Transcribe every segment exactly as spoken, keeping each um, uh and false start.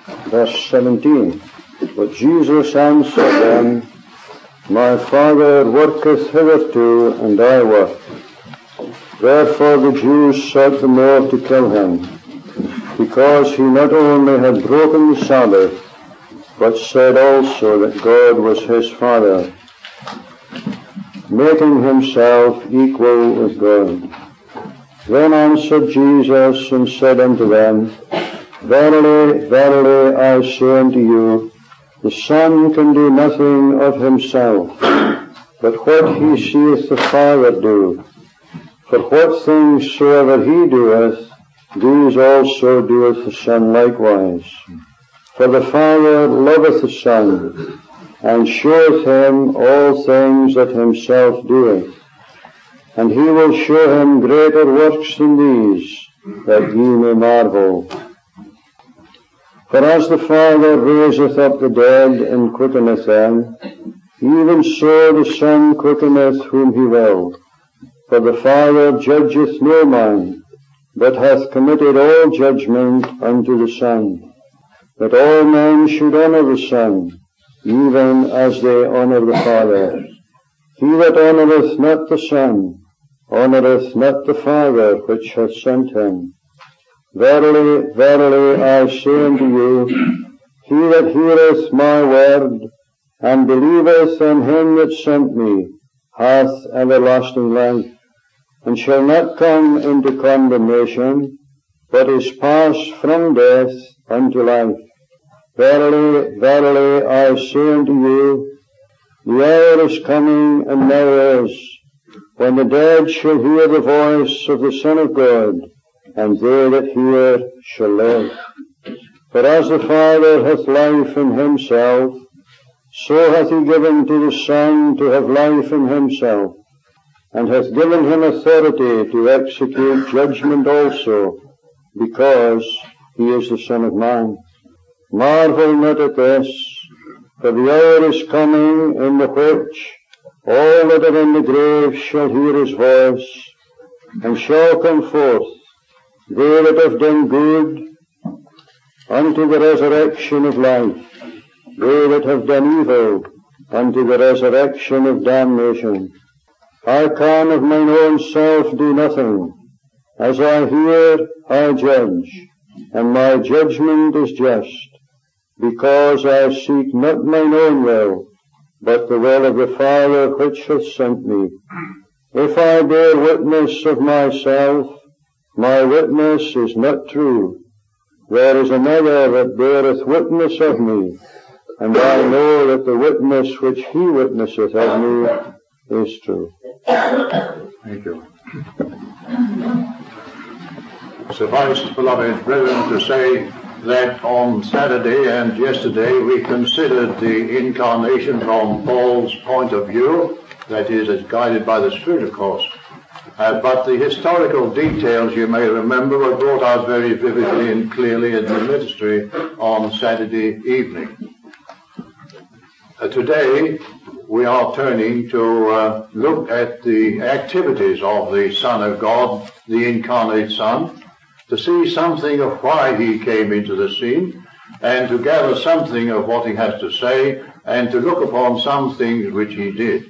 Verse seventeen. But Jesus answered them, My Father worketh hitherto, and I work. Therefore the Jews sought the more to kill him, because he not only had broken the Sabbath, but said also that God was his Father, making himself equal with God. Then answered Jesus and said unto them, Verily, verily, I say unto you, the Son can do nothing of himself, but what he seeth the Father do. For what things soever he doeth, these also doeth the Son likewise. For the Father loveth the Son, and showeth him all things that himself doeth. And he will show him greater works than these, that ye may marvel. For as the Father raiseth up the dead and quickeneth them, even so the Son quickeneth whom he will. For the Father judgeth no man, but hath committed all judgment unto the Son, that all men should honour the Son, even as they honour the Father. He that honoureth not the Son, honoureth not the Father which hath sent him. Verily, verily, I say unto you, he that heareth my word, and believeth on him that sent me, hath everlasting life, and shall not come into condemnation, but is passed from death unto life. Verily, verily, I say unto you, the hour is coming, and now is, when the dead shall hear the voice of the Son of God, and they that hear shall live. For as the Father hath life in himself, so hath he given to the Son to have life in himself, and hath given him authority to execute judgment also, because he is the Son of Man. Marvel not at this, for the hour is coming in the which all that are in the grave shall hear his voice, and shall come forth, they that have done good, unto the resurrection of life, they that have done evil, unto the resurrection of damnation. I can of mine own self do nothing. As I hear, I judge, and my judgment is just, because I seek not mine own will, but the will of the Father which hath sent me. If I bear witness of myself, my witness is not true. There is another that beareth witness of me, and I know that the witness which he witnesseth of me is true. Thank you. Suffice, beloved brethren, to say that on Saturday and yesterday we considered the incarnation from Paul's point of view, that is, as guided by the Spirit, of course. Uh, but the historical details, you may remember, were brought out very vividly and clearly in the ministry on Saturday evening. Uh, today, we are turning to uh, look at the activities of the Son of God, the incarnate Son, to see something of why he came into the scene, and to gather something of what he has to say, and to look upon some things which he did.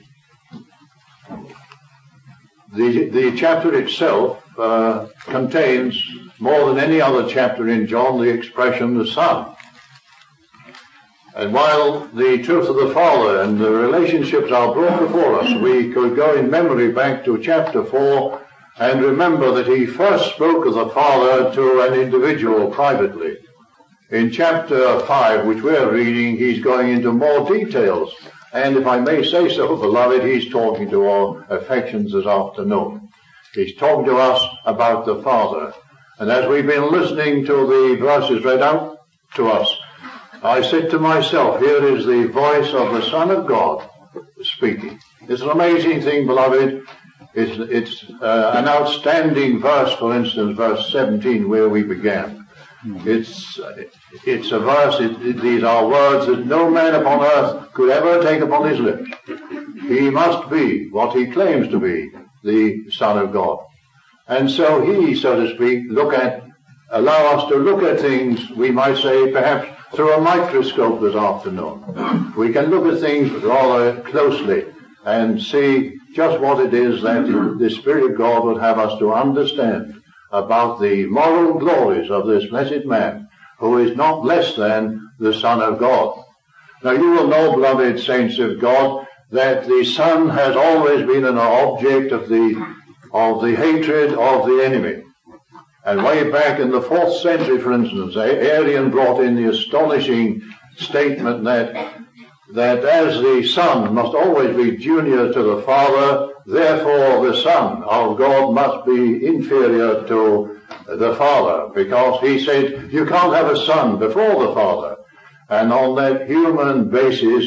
The, the chapter itself uh, contains, more than any other chapter in John, the expression the Son. And while the truth of the Father and the relationships are brought before us, we could go in memory back to chapter four and remember that he first spoke of the Father to an individual privately. In chapter five, which we're reading, he's going into more details. And if I may say so, beloved, he's talking to our affections this afternoon. He's talking to us about the Father. And as we've been listening to the verses read out to us, I said to myself, here is the voice of the Son of God speaking. It's an amazing thing, beloved. It's, it's uh, an outstanding verse, for instance, verse seventeen, where we began. It's it's a verse, it, it, these are words that no man upon earth could ever take upon his lips. He must be what he claims to be, the Son of God. And so he, so to speak, look at allow us to look at things, we might say, perhaps through a microscope this afternoon. We can look at things rather closely and see just what it is that the Spirit of God would have us to understand about the moral glories of this blessed man, who is not less than the Son of God. Now you will know, beloved saints of God, that the Son has always been an object of the, of the hatred of the enemy. And way back in the fourth century, for instance, Arian brought in the astonishing statement that, that as the Son must always be junior to the Father, therefore the Son of God must be inferior to the Father, because he said you can't have a Son before the Father. And on that human basis,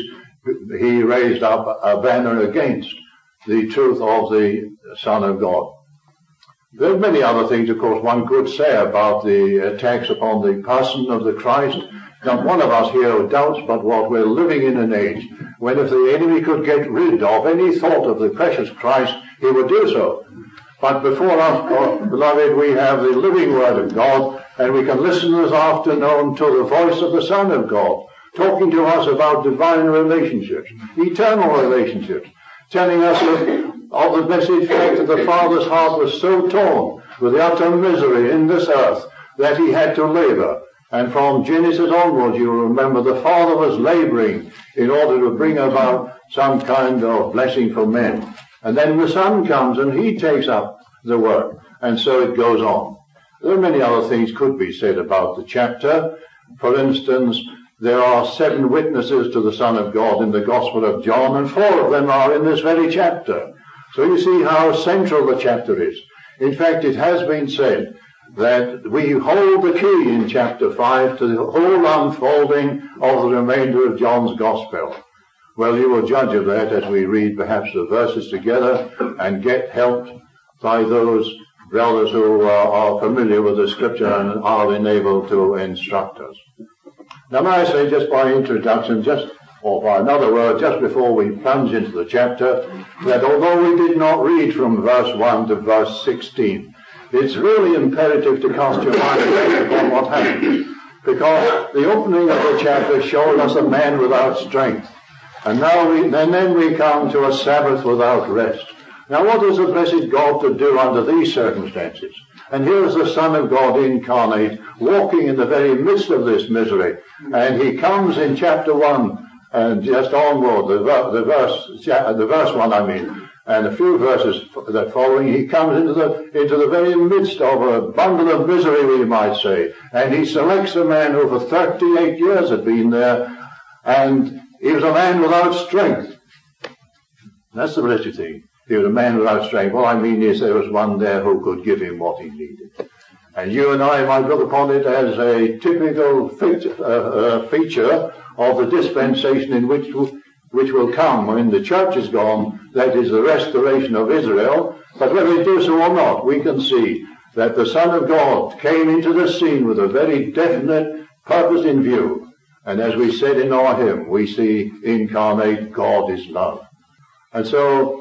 he raised up a banner against the truth of the Son of God. There are many other things, of course, one could say about the attacks upon the person of the Christ. Not one of us here doubts but what we're living in an age when if the enemy could get rid of any thought of the precious Christ, he would do so. But before us, beloved, we have the living Word of God, and we can listen this afternoon to the voice of the Son of God, talking to us about divine relationships, eternal relationships, telling us of of the blessed fact that the Father's heart was so torn with the utter misery in this earth that he had to labor. And from Genesis onwards, you will remember, the Father was laboring in order to bring about some kind of blessing for men. And then the Son comes and he takes up the work. And so it goes on. There are many other things could be said about the chapter. For instance, there are seven witnesses to the Son of God in the Gospel of John, and four of them are in this very chapter. So you see how central the chapter is. In fact, it has been said that we hold the key in chapter five to the whole unfolding of the remainder of John's Gospel. Well, you will judge of that as we read perhaps the verses together and get helped by those brothers who uh, are familiar with the Scripture and are enabled to instruct us. Now, may I say just by introduction, just or by another word, just before we plunge into the chapter, that although we did not read from verse one to verse sixteen, it's really imperative to cast your mind upon what happened, because the opening of the chapter showed us a man without strength, and now we, and then we come to a Sabbath without rest. Now, what is the blessed God to do under these circumstances? And here is the Son of God incarnate, walking in the very midst of this misery, and he comes in chapter one. And just onward, the, the verse, the verse one, I mean, and a few verses that following, he comes into the into the very midst of a bundle of misery, we might say, and he selects a man who for thirty-eight years had been there, and he was a man without strength. That's the blessed thing. He was a man without strength. What I mean is there was one there who could give him what he needed. And you and I might look upon it as a typical feature, uh, uh, feature of the dispensation in which which will come when the church is gone, that is the restoration of Israel. But whether we do so or not, we can see that the Son of God came into the scene with a very definite purpose in view. And as we said in our hymn, we see incarnate God is love. And so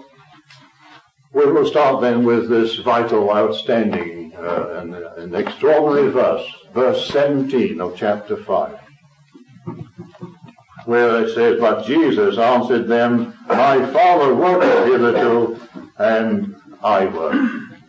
we will start then with this vital, outstanding uh, and, and extraordinary verse, verse seventeen of chapter five. Where it says, but Jesus answered them, my Father worketh hitherto, and I work.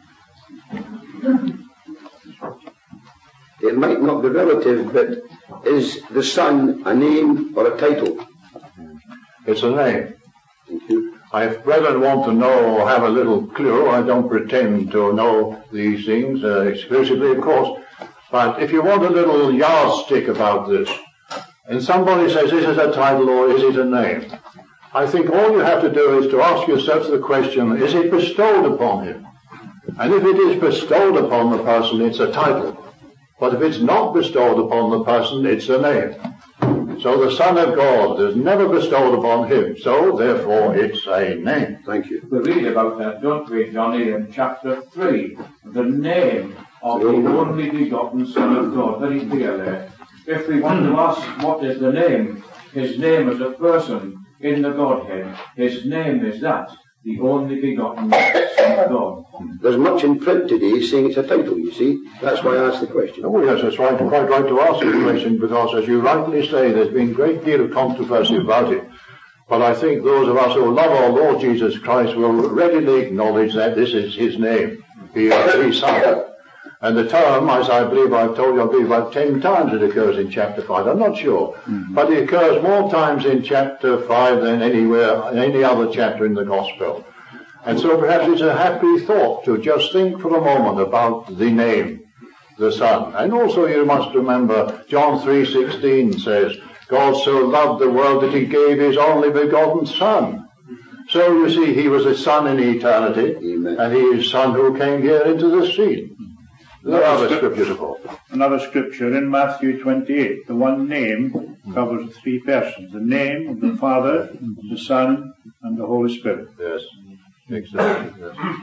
It might not be relative, but is the Son a name or a title? It's a name. Thank you. If brethren want to know or have a little clue, I don't pretend to know these things uh, exclusively, of course, but if you want a little yardstick about this, and somebody says, is it a title or is it a name? I think all you have to do is to ask yourself the question, is it bestowed upon him? And if it is bestowed upon the person, it's a title. But if it's not bestowed upon the person, it's a name. So the Son of God is never bestowed upon him, so therefore it's a name. Thank you. We read about that, don't we, Johnny, in chapter three, the name of the only begotten Son of God, very clearly. If we want to ask what is the name, his name is a person in the Godhead. His name is that, the only begotten Son of God. There's much in print today saying it's a title, you see. That's why I asked the question. Oh yes, that's right. Quite right to ask the question, because as you rightly say, there's been a great deal of controversy about it. But I think those of us who love our Lord Jesus Christ will readily acknowledge that this is his name. He is his son. And the term, as I believe I've told you, I believe about ten times it occurs in chapter five. I'm not sure. Mm-hmm. But it occurs more times in chapter five than anywhere, in any other chapter in the Gospel. And so perhaps it's a happy thought to just think for a moment about the name, the Son. And also you must remember, John three sixteen says, God so loved the world that he gave his only begotten Son. So you see, he was a Son in eternity, Amen. And he is Son who came here into the scene. There are other scriptures of all. Another scripture in Matthew twenty-eight. The one name covers three persons. The name of the Father, the Son, and the Holy Spirit. Yes, exactly. Yes.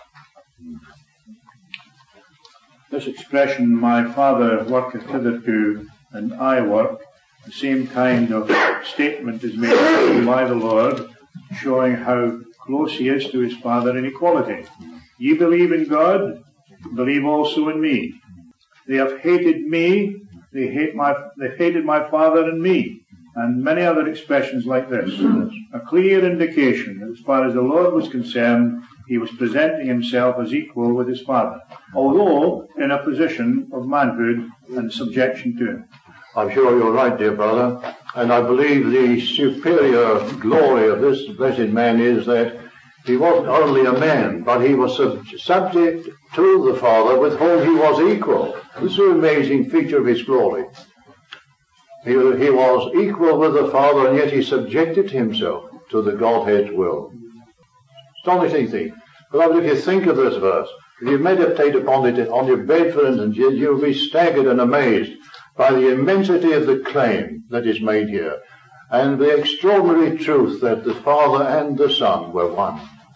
This expression, my Father worketh hitherto, and I work, the same kind of statement is made by the Lord, showing how close he is to his Father in equality. Ye believe in God, believe also in me. They have hated me, they hate my, they've hated my Father and me, and many other expressions like this. A clear indication that as far as the Lord was concerned, he was presenting himself as equal with his Father, although in a position of manhood and subjection to him. I'm sure you're right, dear brother, and I believe the superior glory of this blessed man is that he wasn't only a man, but he was sub- subject to the Father with whom he was equal. This is an amazing feature of his glory. He, he was equal with the Father, and yet he subjected himself to the Godhead's will. Astonishing thing. Beloved, if you think of this verse, if you meditate upon it on your bed, for instance, you, you'll be staggered and amazed by the immensity of the claim that is made here, and the extraordinary truth that the Father and the Son were one.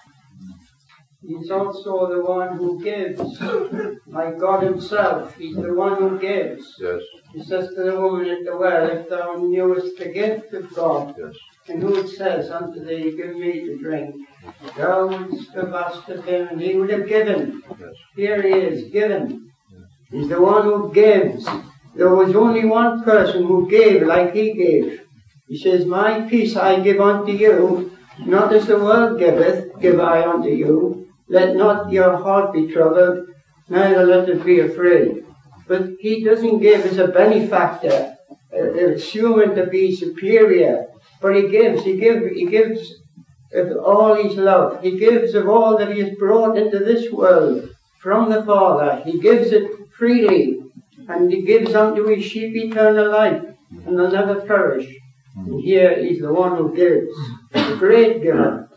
He's also the one who gives, like God himself. He's the one who gives. Yes. He says to the woman at the well, if thou knewest the gift of God, yes. And who it says unto thee, give me to drink, thou wouldst have asked of him, and he would have given. Yes. Here he is, given. Yes. He's the one who gives. There was only one person who gave like he gave. He says, my peace I give unto you, not as the world giveth, give I unto you. Let not your heart be troubled, neither let it be afraid. But he doesn't give as a benefactor, uh, assuming to be superior. But he gives, he, give, he gives of all his love. He gives of all that he has brought into this world from the Father. He gives it freely. And he gives unto his sheep eternal life, and they'll never perish. And here he's the one who gives, the great giver.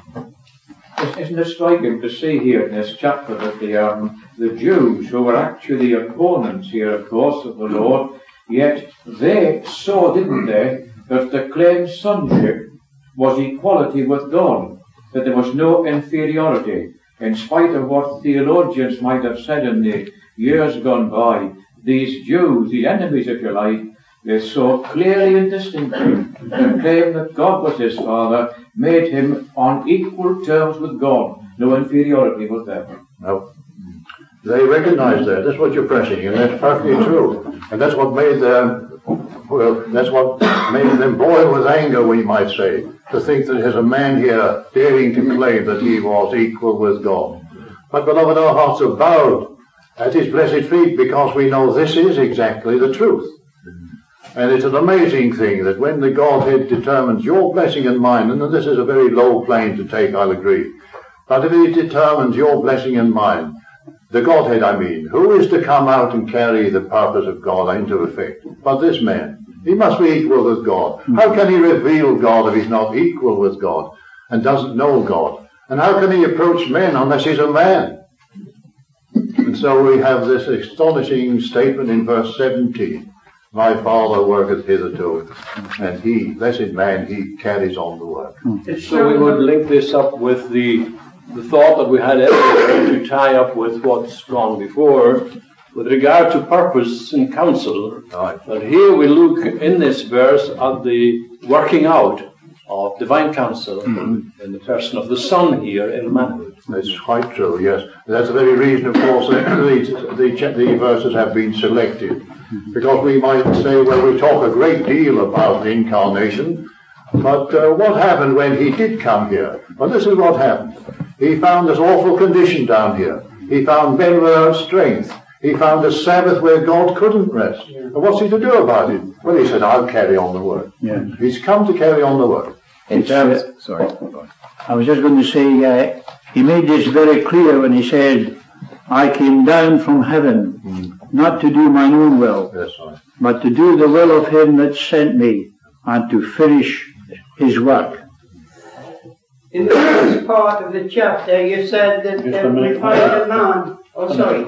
Isn't it striking to see here in this chapter that the, um, the Jews, who were actually opponents here, of course, of the Lord, yet they saw, didn't they, that the claimed sonship was equality with God, that there was no inferiority, in spite of what theologians might have said in the years gone by. These Jews, the enemies, if you like, they saw clearly and distinctly the claim that God was his Father, made him on equal terms with God. No inferiority was there. No. They recognized that. That's what you're pressing, and that's perfectly true. And that's what made them, well, that's what made them boil with anger, we might say, to think that there's a man here daring to claim that he was equal with God. But beloved, our hearts are bowed at his blessed feet, because we know this is exactly the truth. And it's an amazing thing that when the Godhead determines your blessing and mine, and this is a very low plane to take, I'll agree, but if he determines your blessing and mine, the Godhead I mean, who is to come out and carry the purpose of God into effect? But this man, he must be equal with God. How can he reveal God if he's not equal with God and doesn't know God? And how can he approach men unless he's a man? And so we have this astonishing statement in verse seventeen. My Father worketh hitherto, and he, blessed man, he carries on the work. So we would link this up with the, the thought that we had earlier to tie up with what's gone before, with regard to purpose and counsel. Right. But here we look in this verse at the working out of divine counsel mm-hmm. in the person of the Son here in manhood. That's quite true, yes. That's the very reason, of course, that the, the, the verses have been selected. Because we might say, well, we talk a great deal about the incarnation, but uh, what happened when he did come here? Well, this is what happened. He found this awful condition down here. He found men without strength. He found a Sabbath where God couldn't rest. And what's he to do about it? Well, he said, I'll carry on the work. Yeah. He's come to carry on the work. In terms, uh, sorry, I was just going to say, uh, he made this very clear when he said, I came down from heaven, mm. not to do mine own will, yes, right. but to do the will of him that sent me, and to finish his work. In the first part of the chapter, you said that uh, we find a man. Oh, sorry.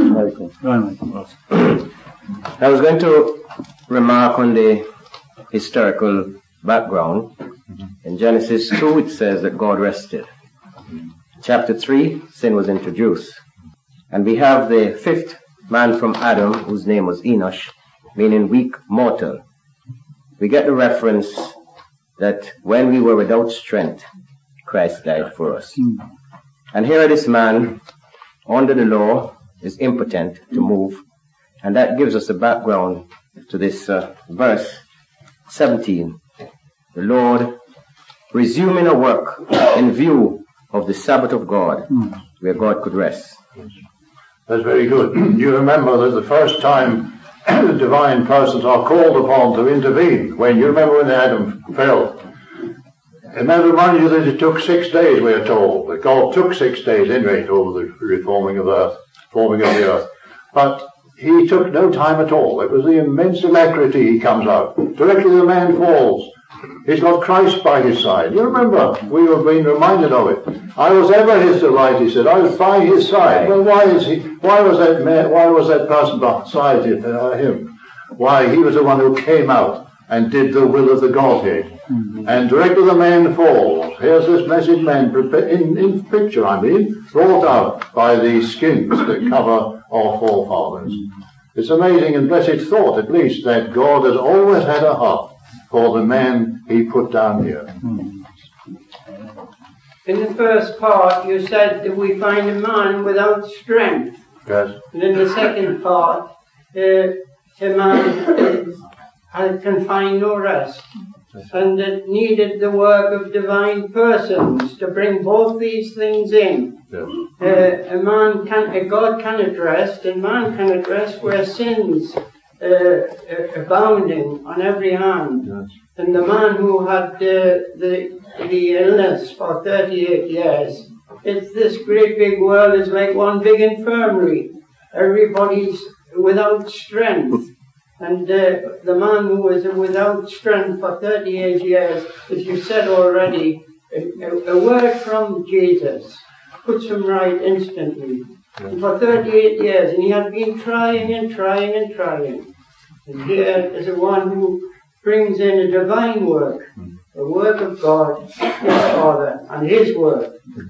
I was going to remark on the historical background. In Genesis two, it says that God rested. Chapter three, sin was introduced. And we have the fifth man from Adam, whose name was Enosh, meaning weak mortal. We get the reference that when we were without strength, Christ died for us. And here this man, under the law, is impotent to move. And that gives us a background to this uh, verse seventeen. The Lord resuming a work in view of the Sabbath of God, where God could rest. That's very good. You remember that the first time the divine persons are called upon to intervene, when you remember when Adam fell. And that reminds you that it took six days, we are told. That God took six days anyway over the reforming of earth, forming of the earth. But he took no time at all. It was the immense alacrity he comes out. Directly the man falls. He's got Christ by his side. You remember, we were being reminded of it. I was ever his delight, he said. I was by his side. Well, why is he? Why was that man? Why was that person beside him? Why, he was the one who came out and did the will of the Godhead. Mm-hmm. And directly the man falls. Here's this blessed man, in, in picture, I mean, brought out by the skins that cover our forefathers. Mm-hmm. It's amazing and blessed thought, at least, that God has always had a heart for the man he put down here. Mm-hmm. In the first part, you said that we find a man without strength. Yes. And in the second part, uh, a man uh, can find no rest. And that needed the work of divine persons to bring both these things in. Yes. Uh, a man can, a God cannot rest, and man cannot rest where sins uh, uh, abounding on every hand. Yes. And the man who had uh, the the illness for thirty-eight years, it's this great big world is like one big infirmary. Everybody's without strength. And uh, the man who was without strength for thirty-eight years, as you said already, a, a, a word from Jesus puts him right instantly. And for thirty-eight years, and he had been trying and trying and trying. And here is the one who brings in a divine work, the work of God, his Father, and his work.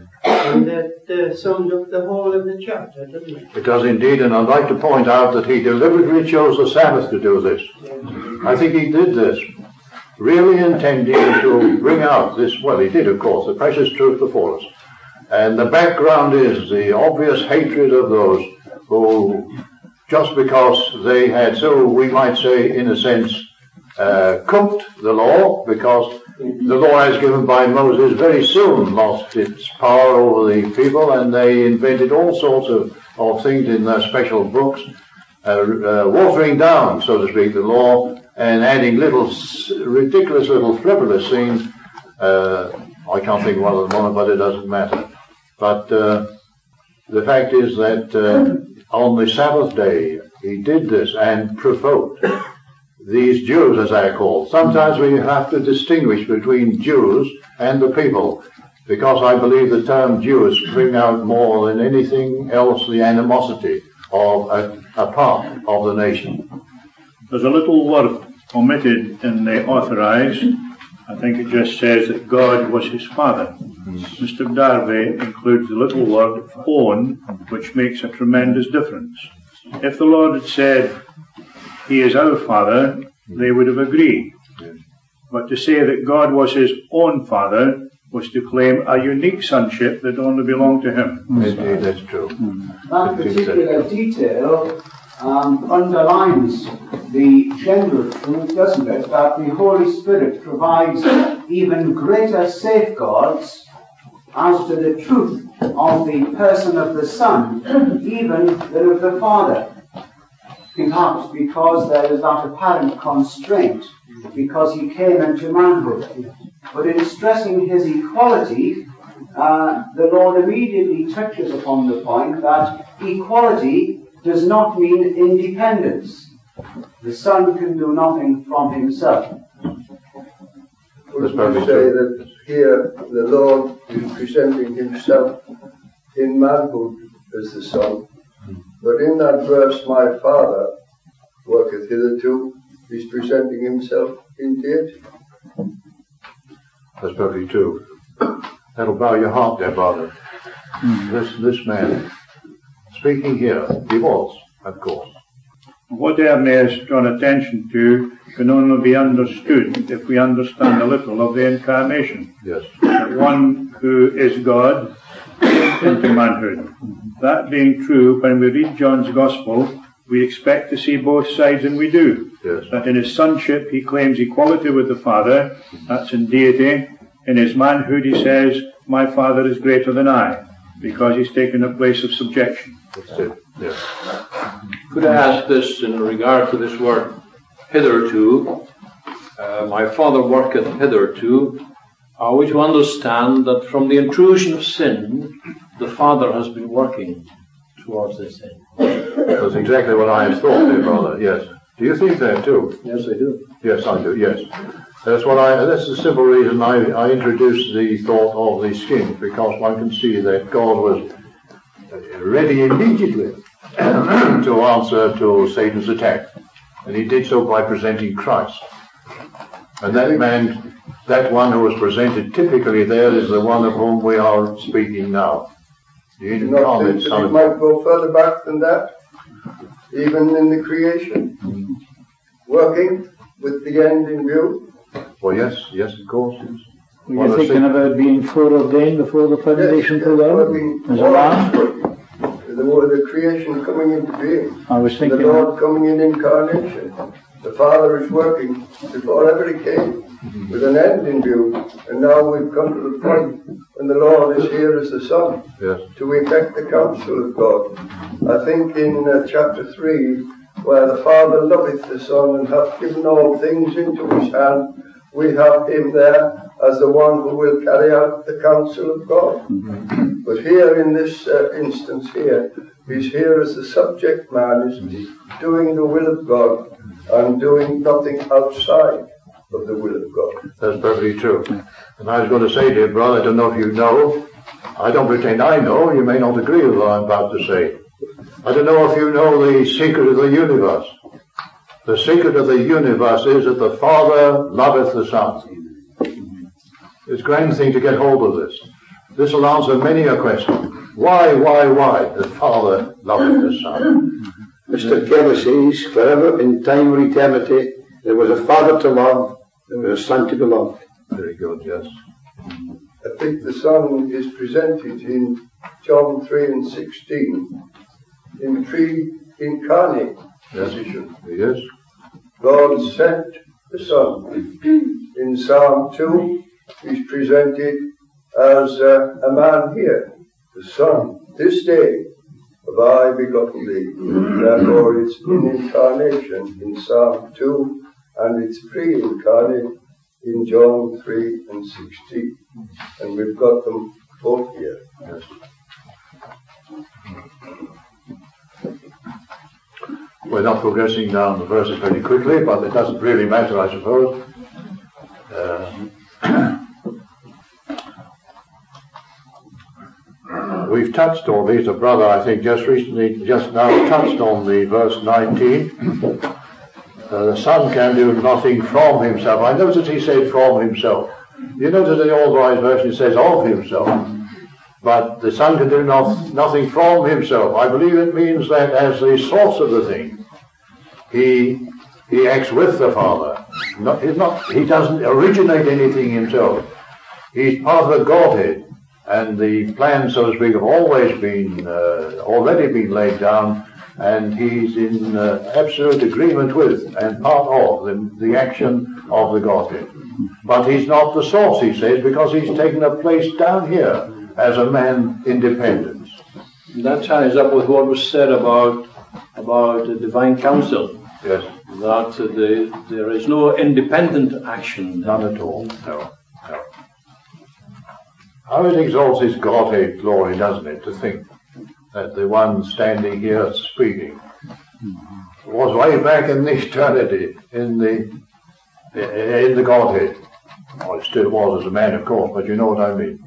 And that uh, sums up the whole of the chapter, doesn't it? It does indeed, and I'd like to point out that he deliberately chose the Sabbath to do this. Yeah. I think he did this, really intending to bring out this, well, he did, of course, the precious truth before us. And the background is the obvious hatred of those who, just because they had, so we might say, in a sense, uh, cooked the law, because the law as given by Moses very soon lost its power over the people, and they invented all sorts of, of things in their special books, uh, uh, watering down, so to speak, the law, and adding little, ridiculous little frivolous things. Uh, I can't think of one at the moment, but it doesn't matter. But uh, the fact is that uh, on the Sabbath day, he did this and provoked these Jews, as they are called. Sometimes we have to distinguish between Jews and the people, because I believe the term Jews bring out more than anything else the animosity of a, a part of the nation. There's a little word omitted in the authorized. I think it just says that God was his father. Mm-hmm. Mister Darby includes the little word own, which makes a tremendous difference. If the Lord had said, he is our Father, they would have agreed. But to say that God was his own father was to claim a unique sonship that only belonged to him. Indeed, that's true. That particular detail um, underlines the general truth, doesn't it, that the Holy Spirit provides even greater safeguards as to the truth of the person of the Son, even than of the Father. Perhaps because there is that apparent constraint, because he came into manhood. But in stressing his equality, uh, the Lord immediately touches upon the point that equality does not mean independence. The Son can do nothing from himself. Would you say that here the Lord is presenting himself in manhood as the Son, but in that verse, my Father worketh hitherto, he's presenting himself in deity. That's perfectly true. That'll bow your heart there, brother. Mm. This this man, speaking here, he was, of course. What Ernest has drawn attention to can only be understood if we understand a little of the incarnation. Yes. That one who is God came into manhood. That being true, when we read John's Gospel, we expect to see both sides, and we do. Yes. That in his sonship he claims equality with the Father, that's in deity. In his manhood he says, my Father is greater than I, because he's taken a place of subjection. That's it, yes. Could I ask this in regard to this word, hitherto? Uh, my Father worketh hitherto. Are we to understand that from the intrusion of sin, the Father has been working towards this end? That's exactly what I have thought there, brother, yes. Do you think that too? Yes, I do. Yes, I do, yes. That's what I, that's the simple reason I, I introduced the thought of the skins, because one can see that God was ready immediately to answer to Satan's attack. And he did so by presenting Christ. And that man, that one who was presented typically there is the one of whom we are speaking now. The incarnate Son of God. It might go further back than that, even in the creation, working with the end in view. Well, yes, yes, of course. Yes. Were you thinking about being foreordained before the foundation yes, of the world? As a lamb? The, the creation coming into being. I was thinking the Lord coming in incarnation. The Father is working before ever he came, with an end in view. And now we've come to the point when the Lord is here as the Son, yes, to effect the counsel of God. I think in uh, chapter three, where the Father loveth the Son and hath given all things into his hand, we have him there as the one who will carry out the counsel of God. Mm-hmm. But here in this uh, instance here, he's here as the subject man, isn't he? Doing the will of God and doing nothing outside of the will of God. That's perfectly true. And I was going to say, dear brother, I don't know if you know, I don't pretend I know, you may not agree with what I'm about to say. I don't know if you know the secret of the universe. The secret of the universe is that the Father loveth the Son. It's a grand thing to get hold of this. This will answer many a question. Why, why, why? The Father loveth the Son. Mister Kelly says, forever in time or eternity, there was a Father to love, there was a Son to be loved. Very good, yes. I think the Son is presented in John three and sixteen in pre-incarnate position. Yes. God sent the Son. In Psalm two, he's presented as uh, a man here, the Son. This day have I begotten thee. Therefore it's in incarnation in Psalm two, and it's pre-incarnate in John three and sixteen. And we've got them both here. Yes. We're not progressing down the verses very quickly, but it doesn't really matter, I suppose. Uh, we've touched on these. A brother, I think, just recently, just now touched on the verse nineteen. Uh, the Son can do nothing from himself. I noticed he said from himself. You notice in the Old Wise Version it says of himself. But the Son can do no, nothing from himself. I believe it means that as the source of the thing, he He acts with the Father. Not, he's not, he doesn't originate anything himself. He's part of the Godhead. And the plan, so to speak, have always been, uh, already been laid down, and he's in uh, absolute agreement with and part of the, the action of the Godhead. But he's not the source, he says, because he's taken a place down here as a man independent. That ties up with what was said about about the divine counsel. Yes. That uh, the, there is no independent action. None at all. No. No. How it exalts his Godhead glory, doesn't it, to think that the one standing here speaking was way back in eternity in the in the Godhead. Well, it still was as a man, of course, but you know what I mean.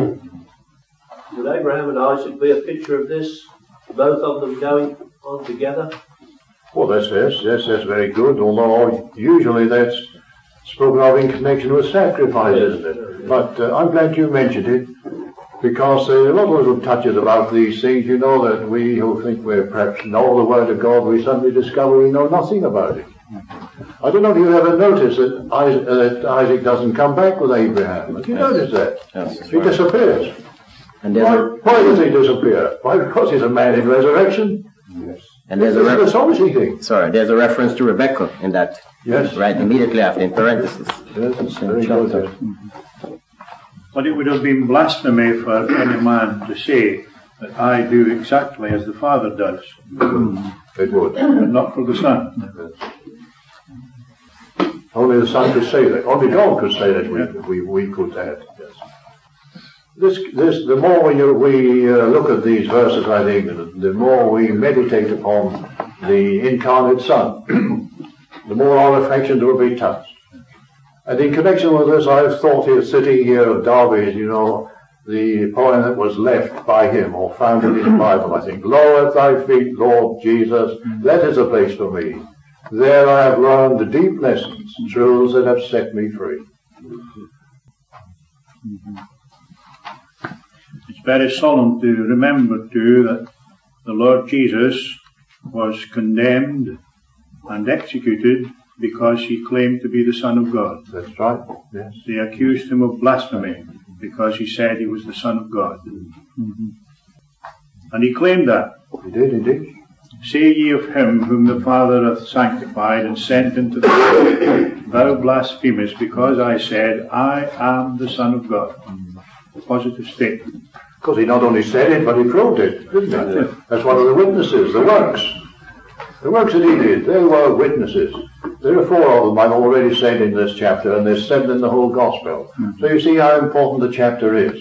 Would Abraham and Isaac be a picture of this? Both of them going on together? Well, that's, yes, yes, that's very good, although usually that's spoken of in connection with sacrifice, isn't it? But uh, I'm glad you mentioned it, because there are a lot of little touches about these things, you know, that we who think we perhaps know the Word of God, we suddenly discover we know nothing about it. I don't know if you ever noticed that Isaac, uh, that Isaac doesn't come back with Abraham. Have you yes. noticed that? Yes, he right. disappears. And why, a, why does he disappear? Why? Because he's a man in resurrection. Yes. And there's a re- obviously thing. Sorry, there's a reference to Rebecca in that. Yes. Right immediately after, in parentheses. Yes, it's very good. Mm-hmm. But it would have been blasphemy for any man to say that I do exactly as the Father does. It would. But not for the Son. Yes. Only the Son could say that. Only God could say that. We, we, we could add. Yes. This, this, the more we, we uh, look at these verses, I think, the more we meditate upon the incarnate Son, the more our affections will be touched. And in connection with this, I've thought here, sitting here of Darby's, you know, the poem that was left by him, or found in his Bible, I think. Lo, at thy feet, Lord Jesus, that is a place for me. There I have learned the deep lessons, truths that have set me free. Mm-hmm. It's very solemn to remember, too, that the Lord Jesus was condemned and executed because he claimed to be the Son of God. That's right, yes. They accused him of blasphemy because he said he was the Son of God. Mm-hmm. And he claimed that. He did, he did. Say ye of him whom the Father hath sanctified and sent into the world, thou blasphemest, because I said, I am the Son of God. A positive statement. Because he not only said it, but he proved it, didn't he? Yeah. That's one of the witnesses, the works. The works that he did, they were witnesses. There are four of them I've already said in this chapter, and there's seven in the whole Gospel. Mm-hmm. So you see how important the chapter is.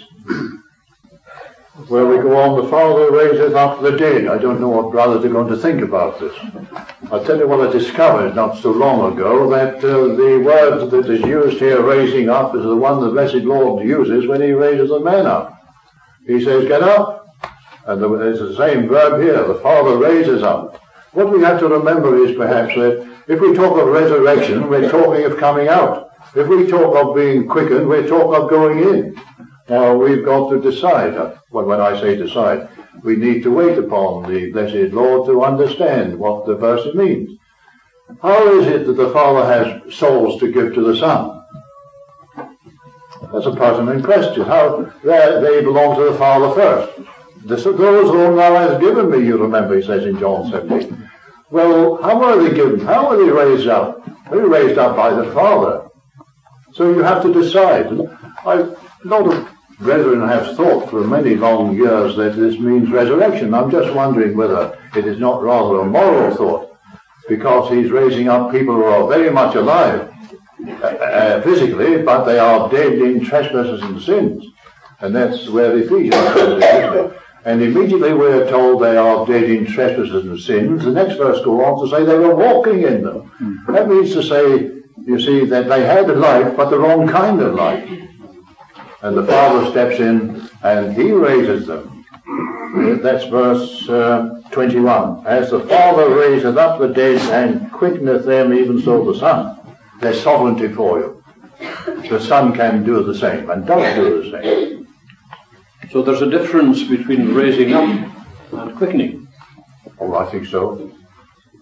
Where we go on, the Father raiseth up the dead. I don't know what brothers are going to think about this. I'll tell you what I discovered not so long ago, that uh, the word that is used here, raising up, is the one the blessed Lord uses when he raises a man up. He says, get up. And the, it's the same verb here. The Father raises up. What we have to remember is perhaps that if we talk of resurrection, we're talking of coming out. If we talk of being quickened, we're talking of going in. Now, we've got to decide. Well, when I say decide, we need to wait upon the blessed Lord to understand what the verse means. How is it that the Father has souls to give to the Son? That's a pertinent question. How they belong to the Father first. This, those whom thou hast given me, you remember, he says in John seventeen. Well, how are they given? How are they raised up? They're raised up by the Father. So you have to decide. I, a lot of brethren have thought for many long years that this means resurrection. I'm just wondering whether it is not rather a moral thought, because he's raising up people who are very much alive uh, uh, physically, but they are dead in trespasses and sins. And that's where the Ephesians comes in. And immediately we're told they are dead in trespasses and sins. The next verse goes on to say they were walking in them. Mm-hmm. That means to say, you see, that they had a life, but the wrong kind of life. And the Father steps in and he raises them. That's verse uh, twenty-one. As the Father raiseth up the dead and quickeneth them, even so the Son. There's sovereignty for you. The Son can do the same and does do the same. So there's a difference between raising up and quickening. Oh, I think so.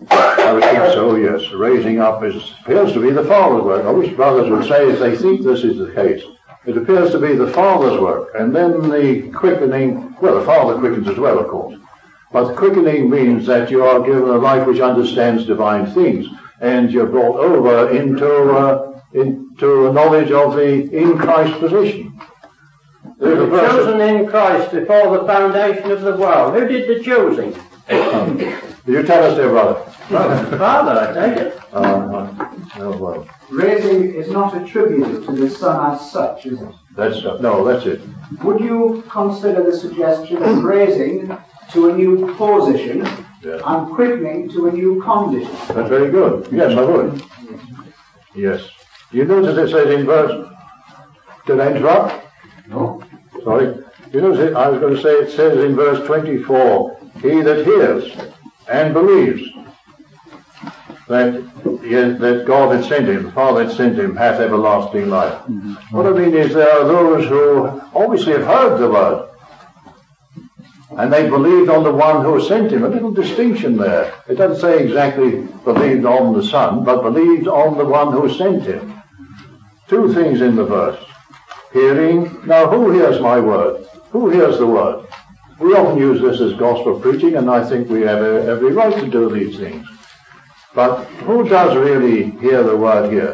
I would think so, yes. Raising up is, appears to be the Father's work. I wish brothers would say if they think this is the case. It appears to be the Father's work. And then the quickening, well, the Father quickens as well, of course. But the quickening means that you are given a life which understands divine things. And you're brought over into, uh, into a knowledge of the in Christ position. You were chosen in Christ before the foundation of the world. Who did the choosing? You tell us, dear brother. Father, I take it. Uh, oh, well. Raising is not attributed to the Son as such, is it? That's, uh, no, that's it. Would you consider the suggestion of raising to a new position Yes. and quickening to a new condition? That's very good. Yes, I would. Yes. You notice it says in verse... Did I interrupt? No. Sorry. You notice it, I was going to say it says in verse twenty-four, he that hears and believes that, yes, that God had sent him, the Father had sent him, hath everlasting life. Mm-hmm. What I mean is there are those who obviously have heard the word, and they believed on the one who sent him. A little distinction there. It doesn't say exactly believed on the Son, but believed on the one who sent him. Two things in the verse. Hearing. Now, who hears my word? Who hears the word? We often use this as gospel preaching, and I think we have every right to do these things. But who does really hear the word here?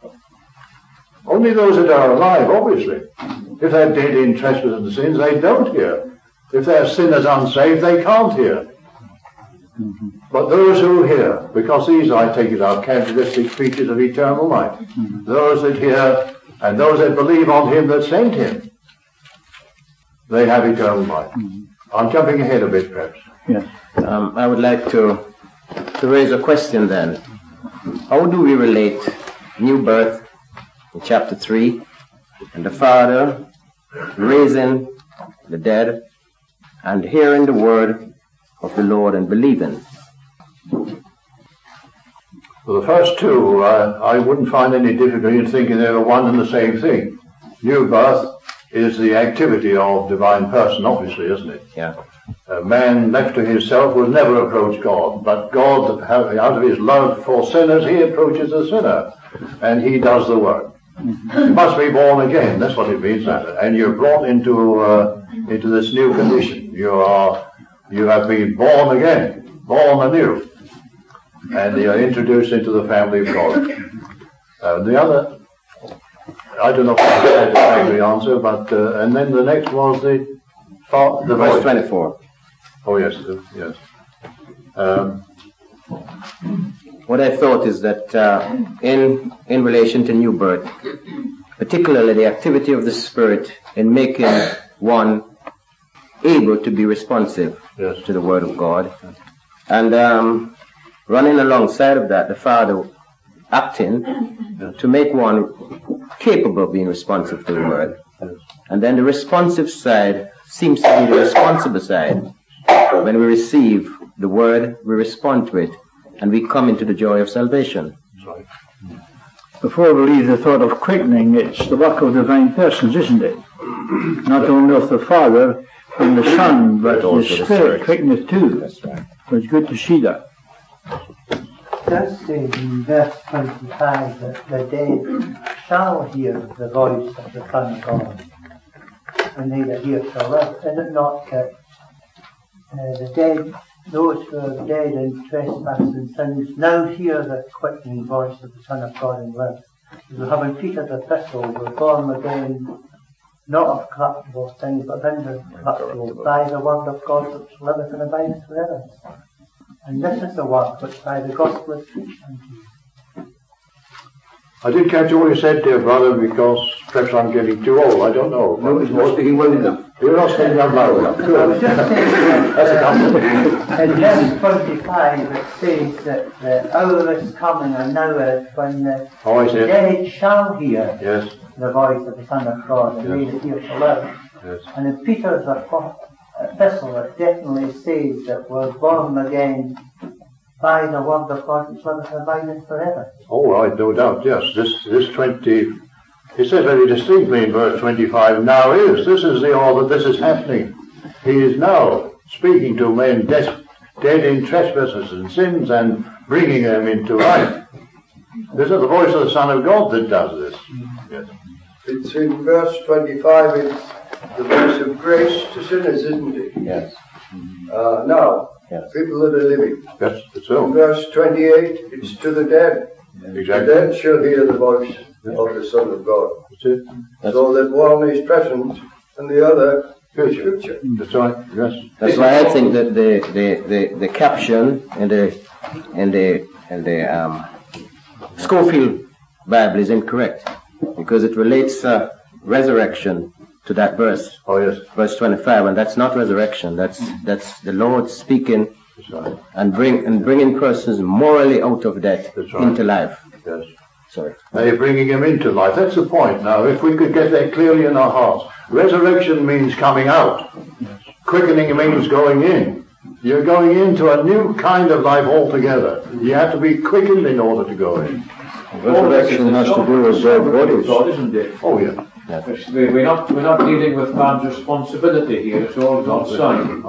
Only those that are alive, obviously. If they're dead in trespasses and sins, they don't hear. If they're sinners unsaved, they can't hear. Mm-hmm. But those who hear, because these, I take it, are characteristic features of eternal life. Mm-hmm. Those that hear and those that believe on him that sent him, they have eternal life. Mm-hmm. I'm jumping ahead a bit, perhaps. Yes. Um, I would like to to raise a question then. How do we relate new birth in chapter three and the Father raising the dead and hearing the word of the Lord and believing? For the first two, uh, I wouldn't find any difficulty in thinking they were one and the same thing. New birth is the activity of divine person, obviously, isn't it? Yeah. A man left to himself will never approach God, but God, out of his love for sinners, he approaches the sinner, and he does the work. You must be born again, that's what it means, and you're brought into uh, into this new condition. You are, you have been born again, born anew, and you're introduced into the family of God. Uh, the other, I don't know if I had a satisfactory answer, but uh, and then the next was the the verse voice. twenty-four. Oh yes, yes. Um, what I thought is that uh, in in relation to new birth, particularly the activity of the Spirit in making one able to be responsive yes. to the Word of God, and um, running alongside of that, the Father acting yes. to make one capable of being responsive to the Word, yes. and then the responsive side seems to be the responsible side. When we receive the Word, we respond to it, and we come into the joy of salvation. Right. Before we leave the thought of quickening, it's the work of divine persons, isn't it? Not only of the Father and the Son, but the Spirit quickeneth too. That's right. So it's good to see that. It does say in verse twenty-five that the dead shall hear the voice of the Son of God, and they that hear shall live. Is it not that uh, the dead, those who are dead in trespasses and sins, now hear the quickening voice of the Son of God and live? As we have in Peter's epistle, we're born again, not of corruptible things, but of incorruptible, by the word of God which liveth and abideth forever. And this is the work which by the gospel is preached unto you. I did catch all you said, dear brother, because perhaps I'm getting too old. I don't know. No, he's not speaking well enough. You're not speaking up loud enough. Good. I was just saying That's a compliment. in verse twenty-five it says that the hour is coming and now is when the Oh, I see. dead shall hear Yes. the voice of the Son of God, and they that hear shall live. Yes. And in Peter's epistle it definitely says that we're born again by the word of God which liveth and abideth forever. All right, no doubt, yes. This this twenty, it says very distinctly in verse twenty-five, now is, this is the hour that this is happening. He is now speaking to men des- dead in trespasses and sins and bringing them into life. This is the voice of the Son of God that does this. Yes. It's in verse twenty-five, it's the voice of grace to sinners, isn't it? Yes. Uh, now, yes. People that are living. Yes, it's so. In verse twenty-eight, it's to the dead. Exactly. The dead shall hear the voice yes. of the Son of God. That's it. That's so that one is present and the other is future. That's right, yes. That's why I think that the, the, the, the caption in the in the in the um, Schofield Bible is incorrect, because it relates uh, resurrection to that verse. Oh yes. Verse twenty-five, and that's not resurrection. That's that's the Lord speaking right. and bring and bringing persons morally out of death right. into life. Yes. Sorry. They're bringing him into life. That's the point. Now, if we could get that clearly in our hearts, resurrection means coming out. Yes. Quickening means going in. You're going into a new kind of life altogether. You have to be quickened in order to go in. Resurrection has to do with dead bodies, isn't it? Oh yeah. Yes. We're not we're not dealing with man's responsibility here. It's all God's sign.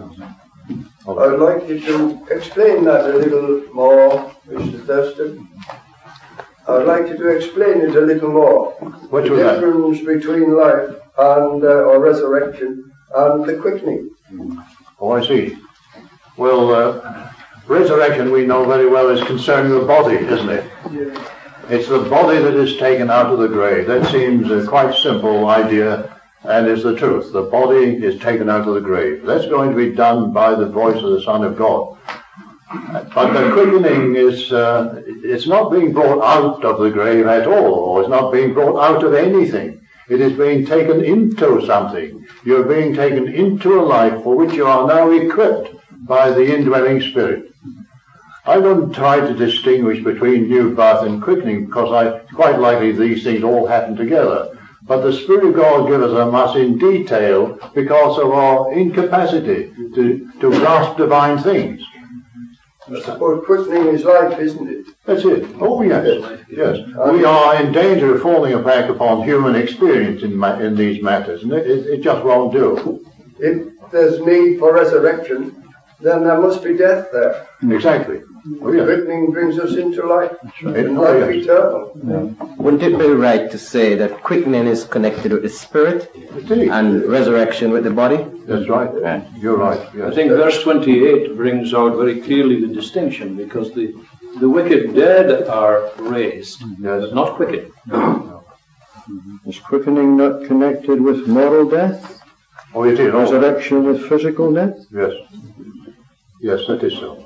I'd like you to explain that a little more, Mister Thurston. I'd like you to explain it a little more. What the difference that? between life and uh, or resurrection and the quickening. Oh, I see. Well, uh, resurrection we know very well is concerning the body, isn't it? Yeah. It's the body that is taken out of the grave. That seems a quite simple idea, and is the truth. The body is taken out of the grave. That's going to be done by the voice of the Son of God. But the quickening is, uh, it's not being brought out of the grave at all, or it's not being brought out of anything. It is being taken into something. You're being taken into a life for which you are now equipped by the indwelling Spirit. I wouldn't try to distinguish between new birth and quickening, because I quite likely these things all happen together. But the Spirit of God gives them us in detail because of our incapacity to, to grasp divine things. I suppose quickening is life, isn't it? That's it. Oh, yes. Yes. We are in danger of falling back upon human experience in ma in these matters, and it, it, it just won't do. If there's need for resurrection, then there must be death there. Exactly. Oh, yes. Quickening brings us into life, right. and life oh, yes. eternal. Yeah. Wouldn't it be right to say that quickening is connected with the spirit Indeed. and resurrection with the body? That's right. right. You're right. Yes. I think verse twenty-eight brings out very clearly the distinction, because the the wicked dead are raised, yes. not quickened. No. Is quickening not connected with moral death? Oh, it is. Resurrection with physical death? Yes. Yes, that is so.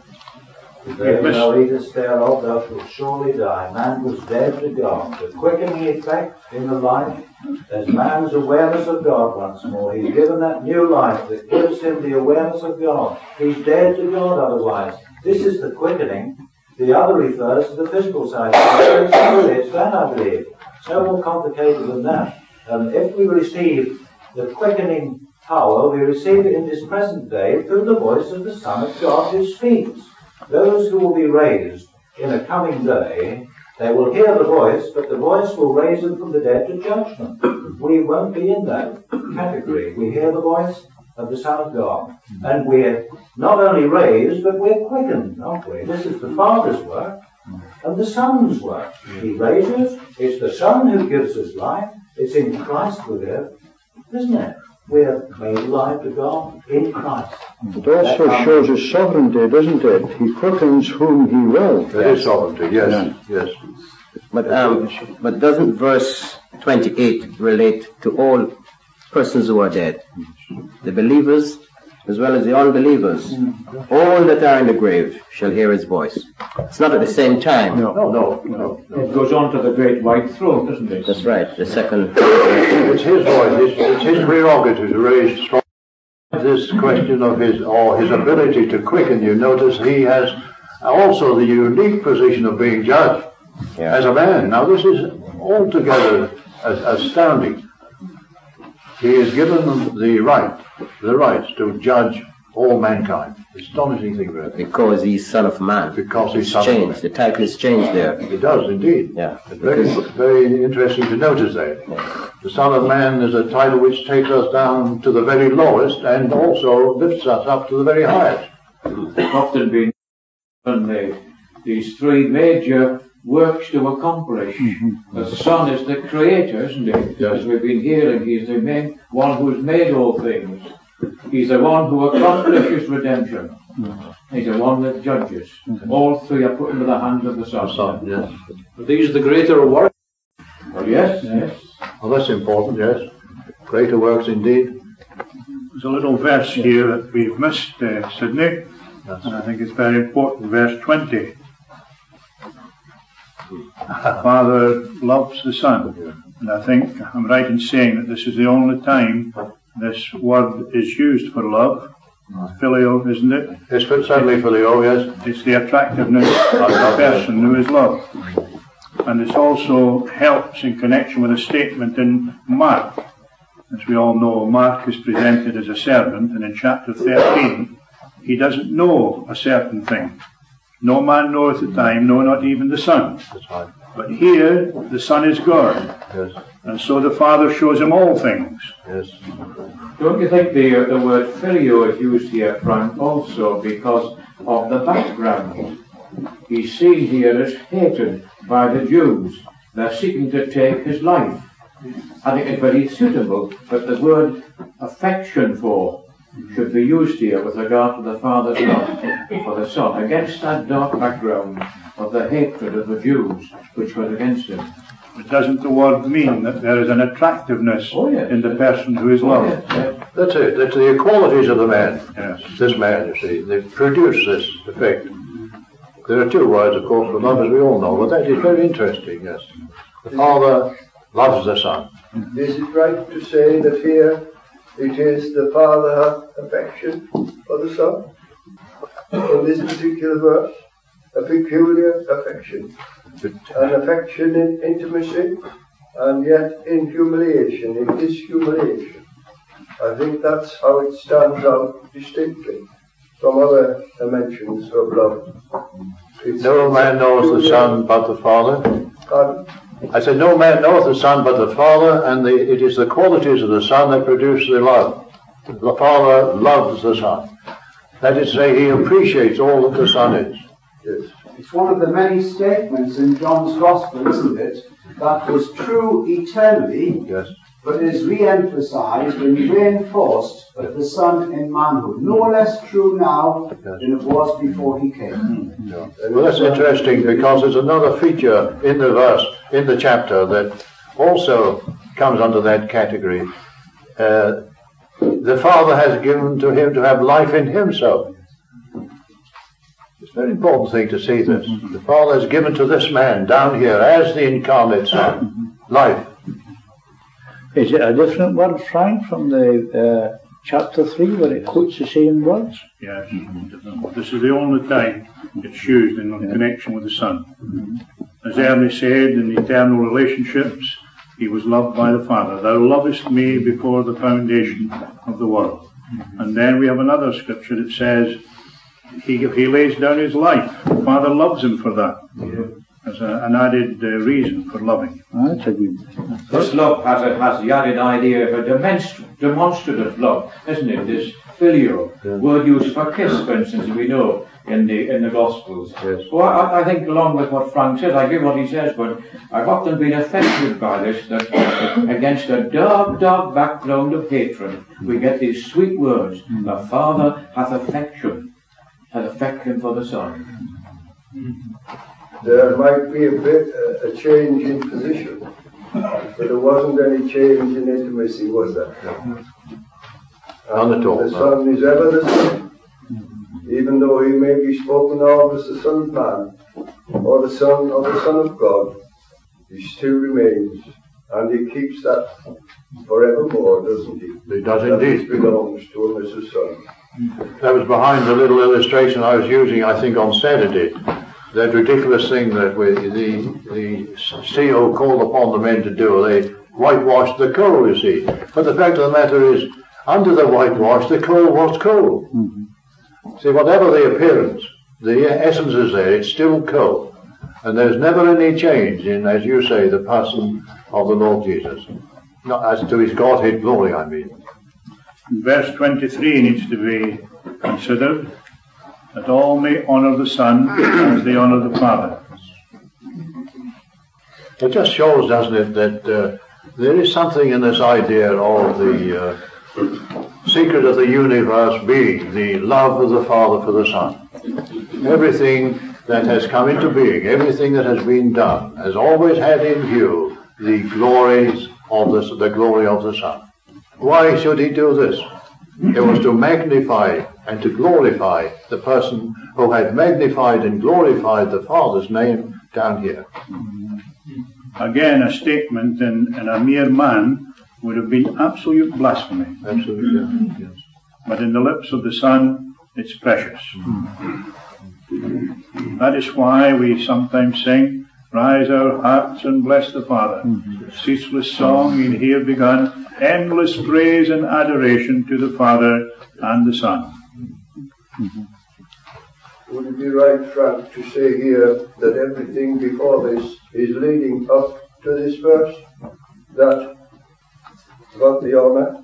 Today thou eatest thereof, thou shalt surely die. Man was dead to God. The quickening effect in the life, as man's awareness of God once more. He's given that new life that gives him the awareness of God. He's dead to God otherwise. This is the quickening. The other refers to the physical side. It's that, I believe. It's no more complicated than that. Um, if we receive the quickening power, we receive it in this present day through the voice of the Son of God who speaks. Those who will be raised in a coming day, they will hear the voice, but the voice will raise them from the dead to judgment. We won't be in that category. We hear the voice of the Son of God. And we're not only raised, but we're quickened, aren't we? This is the Father's work and the Son's work. He raises, it's the Son who gives us life, it's in Christ we live, isn't it? We're made alive to God in Christ. It also shows his sovereignty, doesn't it? He quickens whom he will. That is sovereignty, yes, yes. But um, but doesn't verse twenty-eight relate to all persons who are dead? The believers as well as the unbelievers. All that are in the grave shall hear his voice. It's not at the same time. No, no, no. no, no. It goes on to the great white throne, doesn't it? That's right, the second. It's his voice, it's, it's his prerogative to raise strong. This question of his, or his ability to quicken, you notice he has also the unique position of being judge yeah. as a man. Now this is altogether astounding. He is given the right, the right to judge all mankind. Astonishing thing, really. Because he's Son of Man. Because he's Son changed. of Man. The title is changed there. It does, indeed. Yeah. It's very, very interesting to notice that. Yeah. The Son of Man is a title which takes us down to the very lowest and also lifts us up to the very highest. Often been and the, these three major works to accomplish. Mm-hmm. The Son is the creator, isn't he? Yes. As we've been hearing, he's the main one who's made all things. He's the one who accomplishes redemption. Mm-hmm. He's the one that judges. Mm-hmm. All three are put into the hands of the Son. Son, yes. But these are the greater works. Well, yes, yes. Well, that's important, yes. Greater works indeed. There's a little verse here that we've missed, uh, Sydney, yes. And I think it's very important, verse twenty. The Father loves the Son. And I think I'm right in saying that this is the only time this word is used for love. Filial, isn't it? It's certainly filial, yes. It's the attractiveness of the person who is loved. And it also helps in connection with a statement in Mark. As we all know, Mark is presented as a servant, and in chapter thirteen, he doesn't know a certain thing. No man knoweth the time, no, not even the Son. That's right. But here, the Son is God. Yes. And so the Father shows him all things. Yes. Don't you think the, the word filio is used here, Frank, also because of the background? He's seen here as hated by the Jews. They're seeking to take his life. I think it's very suitable that the word affection for should be used here with regard to the Father's love for the Son, against that dark background of the hatred of the Jews which was against him. But doesn't the word mean that there is an attractiveness oh, yes. in the person who is loved? Oh, yes, yes. That's it. That's the qualities of the man. Yes. This man, you see, they produce this effect. There are two words, of course, for love, as we all know, but that is very interesting, yes. The Father loves the Son. Is it right to say that here it is the Father hath affection for the Son? In this particular verse, a peculiar affection. An affection in intimacy, and yet in humiliation. It is humiliation. I think that's how it stands out distinctly from other dimensions of love. It's no man knows the Son but the Father. Pardon? I said, no man knoweth the Son but the Father, and the, it is the qualities of the Son that produce the love. The Father loves the Son. That is to say, he appreciates all that the Son is. Yes. It's one of the many statements in John's Gospel, isn't it, that was true eternally, yes, but is re-emphasized and reinforced at the Son in manhood. No less true now yes. than it was before he came. Yeah. Well, that's interesting, because there's another feature in the verse, in the chapter, that also comes under that category. Uh, the Father has given to him to have life in himself. It's a very important thing to see this. The Father has given to this man down here, as the incarnate Son, life. Is it a different word, Frank, from the uh, chapter three, where it quotes the same words? Yes. This is the only time it's used in yeah. connection with the Son. Mm-hmm. As Ernie said, in eternal relationships, he was loved by the Father. Thou lovest me before the foundation of the world. Mm-hmm. And then we have another scripture that says, He, he lays down his life. The Father loves him for that. Yeah. As a, an added uh, reason for loving. Oh, that's a good. This love has, a, has the added idea of a demonst- demonstrative love, isn't it? This filial, yeah. word used for kiss, for instance, we know in the in the Gospels. Yes. Well, I, I think along with what Frank says, I agree what he says, but I've often been affected by this, that against a dark, dark background of hatred, we get these sweet words, the Father hath affection. Had affection for the Son. There might be a bit uh, a change in position, but there wasn't any change in intimacy, was there? None at all. The Son is ever the Son, even though he may be spoken of as the Son of Man or the Son of the Son of God. He still remains, and he keeps that forevermore, doesn't he? He does indeed. It belongs to him as a Son. That was behind the little illustration I was using, I think, on Saturday. That ridiculous thing that we, the the C O called upon the men to do. They whitewashed the coal, you see. But the fact of the matter is, under the whitewash, the coal was coal. Mm-hmm. See, whatever the appearance, the essence is there. It's still coal. And there's never any change in, as you say, the person of the Lord Jesus. Not as to his Godhead glory, I mean. Verse twenty-three needs to be considered. that all may honour the Son as they honour the Father. It just shows, doesn't it, that uh, there is something in this idea of the uh, secret of the universe being the love of the Father for the Son. Everything that has come into being, everything that has been done, has always had in view the glories of the, the glory of the Son. Why should he do this? It was to magnify and to glorify the person who had magnified and glorified the Father's name down here. Again, a statement in, in a mere man would have been absolute blasphemy. Absolutely, yes. But in the lips of the Son, it's precious. That is why we sometimes sing, "Rise our hearts and bless the Father." Ceaseless song in here begun, endless praise and adoration to the Father and the Son. Would it be right, Frank, to say here that everything before this is leading up to this verse? That got the honour?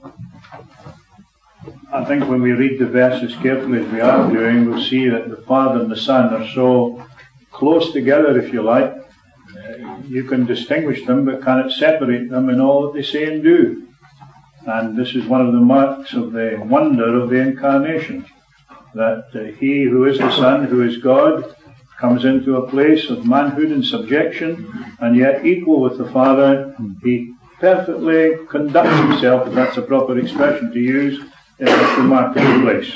I think when we read the verses carefully as we are doing, we'll see that the Father and the Son are so close together, if you like. You can distinguish them, but cannot separate them in all that they say and do. And this is one of the marks of the wonder of the Incarnation, that uh, he who is the Son, who is God, comes into a place of manhood and subjection, and yet equal with the Father, he perfectly conducts himself, if that's a proper expression to use, in this remarkable place.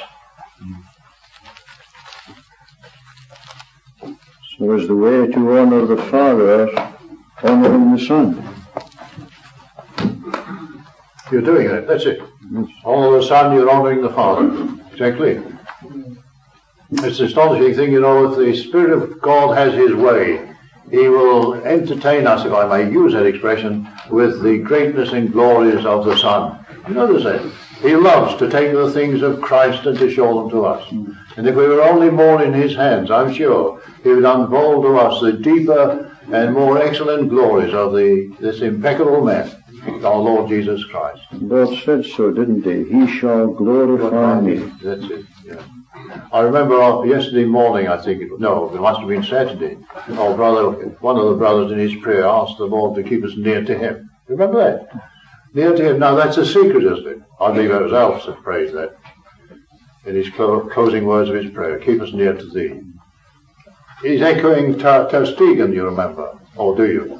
So is the way to honour the Father, honouring the Son. You're doing it, that's it. Honour the Son, you're honouring the Father. Exactly. It's an astonishing thing, you know, if the Spirit of God has his way, he will entertain us, if I may use that expression, with the greatness and glories of the Son. You notice that? He loves to take the things of Christ and to show them to us. And if we were only more in his hands, I'm sure he would unfold to us the deeper and more excellent glories of the this impeccable man, our Lord Jesus Christ. God said so, didn't he? He shall glorify me. That's it, yeah. I remember yesterday morning, I think, it, no, it must have been Saturday, our brother, one of the brothers in his prayer asked the Lord to keep us near to him. Remember that? Near to him. Now that's a secret, isn't it? I believe it was Alf that prays that in his clo- closing words of his prayer, keep us near to thee. He's echoing Ter Stegen, you remember, or do you?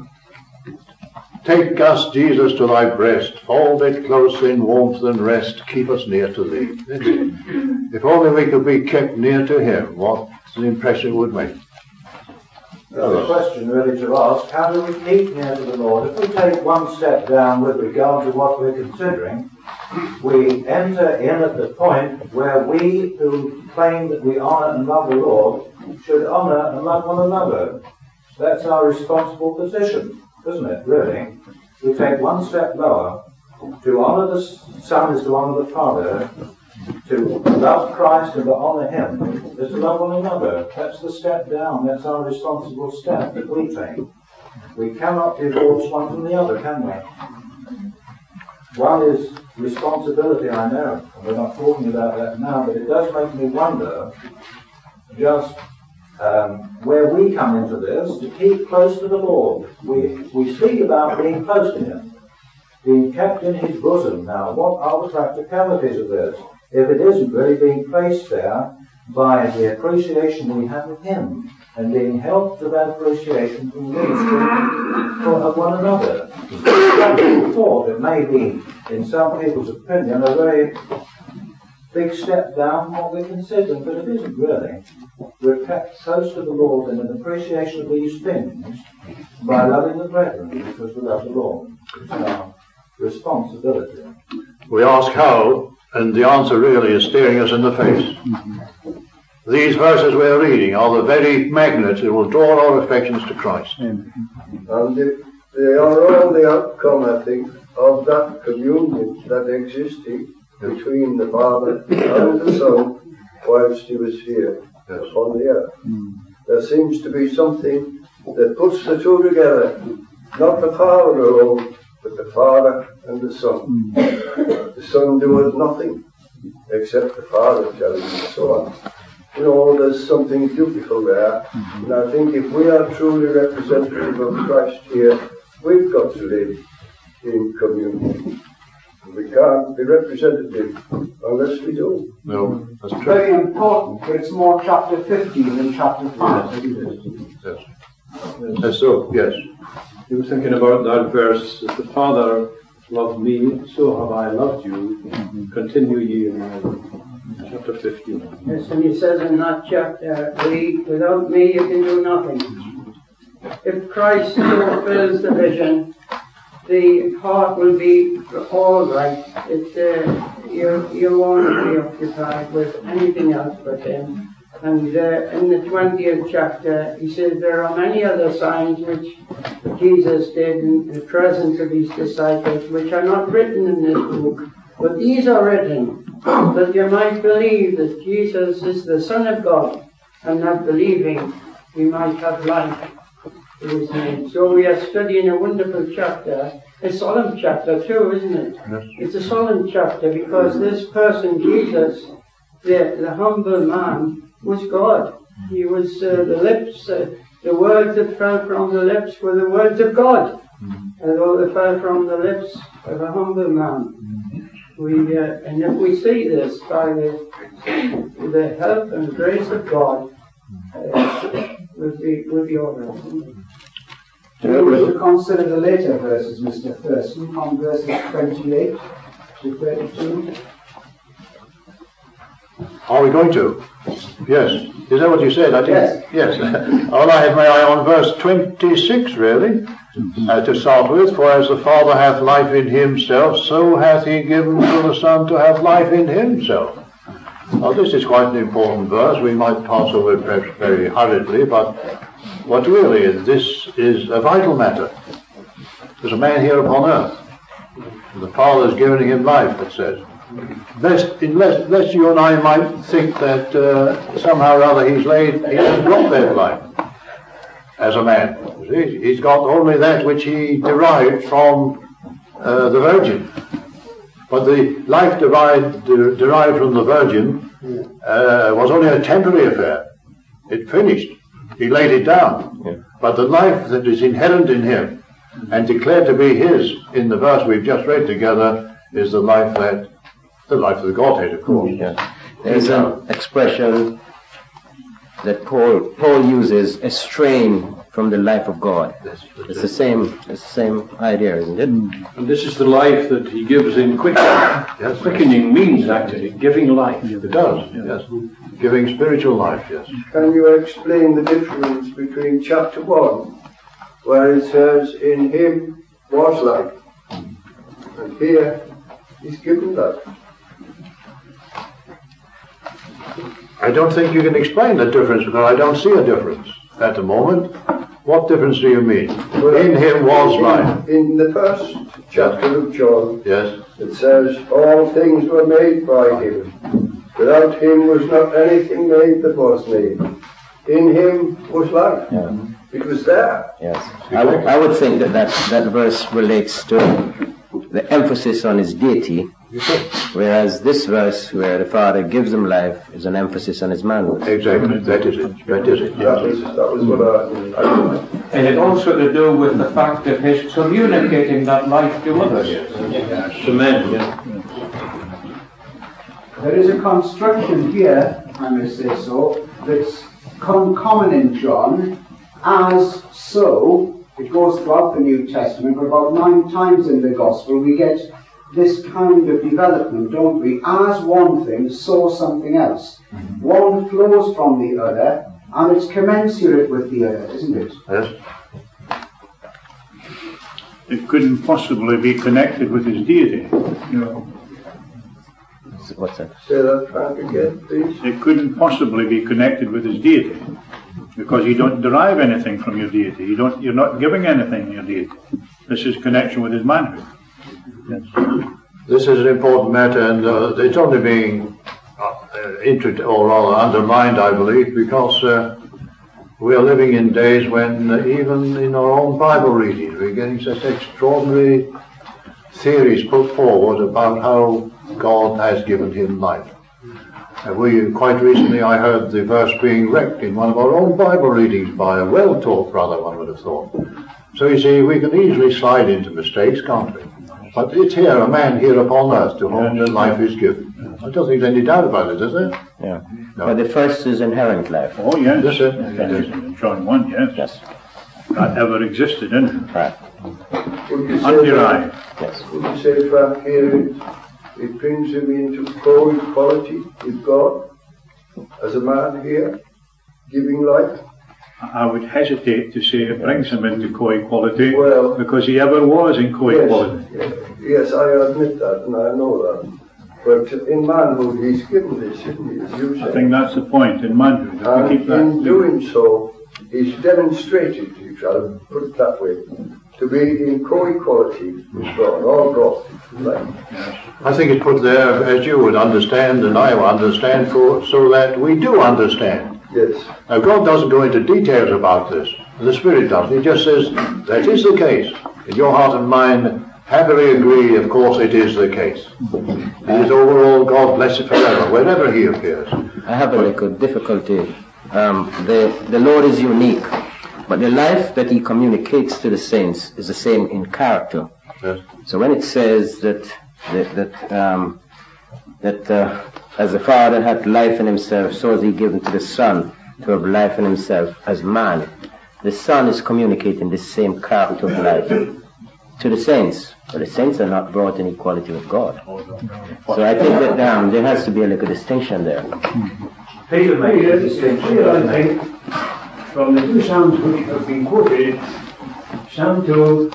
Take us, Jesus, to thy breast, fold it close in warmth and rest, keep us near to thee. That's it. If only we could be kept near to him, what an impression it would make. The question really to ask, how do we keep near to the Lord? If we take one step down with regard to what we're considering, we enter in at the point where we who claim that we honour and love the Lord should honour and love one another. That's our responsible position, isn't it, really? We take one step lower. To honour the Son is to honour the Father. To love Christ and to honour him is to love one another. That's the step down. That's our responsible step that we take. We cannot divorce one from the other, can we? One is responsibility, I know, and we're not talking about that now, but it does make me wonder just um, where we come into this to keep close to the Lord. We, we speak about being close to him, being kept in his bosom. Now, what are the practicalities of this? If it isn't really being placed there by the appreciation we have of him and being helped to that appreciation from ministry for of one another. Some thought it may be, in some people's opinion, a very big step down from what we're considering, but it isn't really. We're kept close to the Lord in an appreciation of these things by loving the brethren because we love the Lord. It's our responsibility. We ask how, and the answer really is staring us in the face. These verses we're reading are the very magnets that will draw our affections to Christ. And they, they are all the outcome, I think, of that communion that existed between the Father and the Son whilst he was here upon the earth. There seems to be something that puts the two together, not the Father alone, but the Father and the Son. The Son doeth nothing except the Father tell him, and so on. you know, there's something beautiful there. Mm-hmm. And I think if we are truly representative of Christ here, we've got to live in communion. We can't be representative unless we do. No, that's true. Very important, but it's more chapter fifteen than chapter five, yes. isn't it? Yes. Yes, so, yes. You were thinking about that verse, that the Father loved me, so have I loved you. Mm-hmm. Continue ye in my love. Chapter fifteen. Yes, and he says in that chapter, we, without me you can do nothing. If Christ fulfills the vision, the heart will be all right. It, uh, you, you won't be occupied with anything else but him. And uh, in the twentieth chapter, he says there are many other signs which Jesus did in the presence of his disciples, which are not written in this book, but these are written, that you might believe that Jesus is the Son of God, and that believing we might have life through his name. So we are studying a wonderful chapter, a solemn chapter too, isn't it? Yes. It's a solemn chapter because this person, Jesus, the, the humble man, was God. He was uh, the lips, uh, the words that fell from the lips were the words of God. Mm-hmm. And though they fell from the lips of a humble man. Mm-hmm. We, uh, and if we see this by the, the help and grace of God, uh, we'll be, we'll be all right. Do you wish to consider the later verses, Mister Thurston, from verses twenty-eight to thirty-two? Are we going to? Yes. Is that what you said? I did. Yes. Yes. All I have my eye on verse twenty-six, really, mm-hmm. uh, to start with. For as the Father hath life in himself, so hath he given to the Son to have life in himself. Now, this is quite an important verse. We might pass over it perhaps very hurriedly, but what really is, this is a vital matter. There's a man here upon earth. The Father has given him life, it says. Lest, unless, lest you and I might think that uh, somehow or other he's laid, he hasn't got that life as a man. See? He's got only that which he derived from uh, the Virgin. But the life derived, der, derived from the Virgin uh, was only a temporary affair. It finished. He laid it down. Yeah. But the life that is inherent in him and declared to be his in the verse we've just read together is the life that the life of the Godhead, of course. Yeah. There's an expression that Paul Paul uses, a strain from the life of God. It's the same it's the same idea, isn't it? And this is the life that he gives in quickening. Yes. Quickening means actually giving life. It does, yes. Giving spiritual life, yes. Can you explain the difference between chapter one, where it says, in him was life, and here he's given life? I don't think you can explain the difference because I don't see a difference at the moment. What difference do you mean? Well, in him was in, life. In the first chapter of John, yes, it says, all things were made by him. Without him was not anything made that was made. In him was life. Yeah. It was there. Yes. I, w- I would think that, that that verse relates to the emphasis on his deity, whereas this verse where the Father gives him life is an emphasis on his manhood. Exactly. That is it. That is it. That was, that was what I, I And it also to do with the fact of his communicating that life to others. Yes. To men, yeah. There is a construction here, I may say so, that's com- common in John, as so. It goes throughout the New Testament, but about nine times in the Gospel we get this kind of development, don't we? As one thing, so something else. Mm-hmm. One flows from the other, and it's commensurate with the other, isn't it? Yes. It couldn't possibly be connected with his deity. No. What's that? Say that back again, please. It couldn't possibly be connected with his deity, because you don't derive anything from your deity. You don't. You're not giving anything to your deity. This is connection with his manhood. Yes. This is an important matter, and uh, it's only being uh, introduced, or rather undermined, I believe, because uh, we are living in days when uh, even in our own Bible readings we're getting such extraordinary theories put forward about how God has given him life. Uh, we, quite recently I heard the verse being wrecked in one of our own Bible readings by a well-taught brother, one would have thought. So you see, we can easily slide into mistakes, can't we? But it's here, a man here upon earth to whom the life is given. I don't think there's any doubt about it, is there? Yeah. No. But the first is inherent life. Oh, yes. Yes, sir. Yes. In John one, yes. Yes. That ever existed in him. Right. Would you say, Underived. Yes. would you say, Frank, here it, it brings him into co-equality with God as a man here, giving life? I would hesitate to say it brings him into co-equality, Well, because he ever was in co-equality. Yes, yes, I admit that, and I know that. But in manhood, he's given this, isn't he, as you say? I think that's the point in manhood. If And we keep that in doing so, he's demonstrated, if I'll put it that way, to be in co-equality with God, all God. Right. I think it's put there as you would understand and I will understand, for, so that we do understand. Yes. Now God doesn't go into details about this. The Spirit does. He just says, that is the case. In your heart and mind, happily agree, of course it is the case. It is overall God blessed forever, wherever he appears. I have a little difficulty. Um, the, the Lord is unique, but the life that he communicates to the saints is the same in character. Yes. So when it says that that, that, um, that uh, as the Father hath life in himself, so is he given to the Son to have life in himself as man, the Son is communicating the same character of life to the saints, but the saints are not brought in equality with God. So I think that um, there has to be a little distinction there. Peter made a distinction. Here I think, from the two Psalms which have been quoted, Psalm two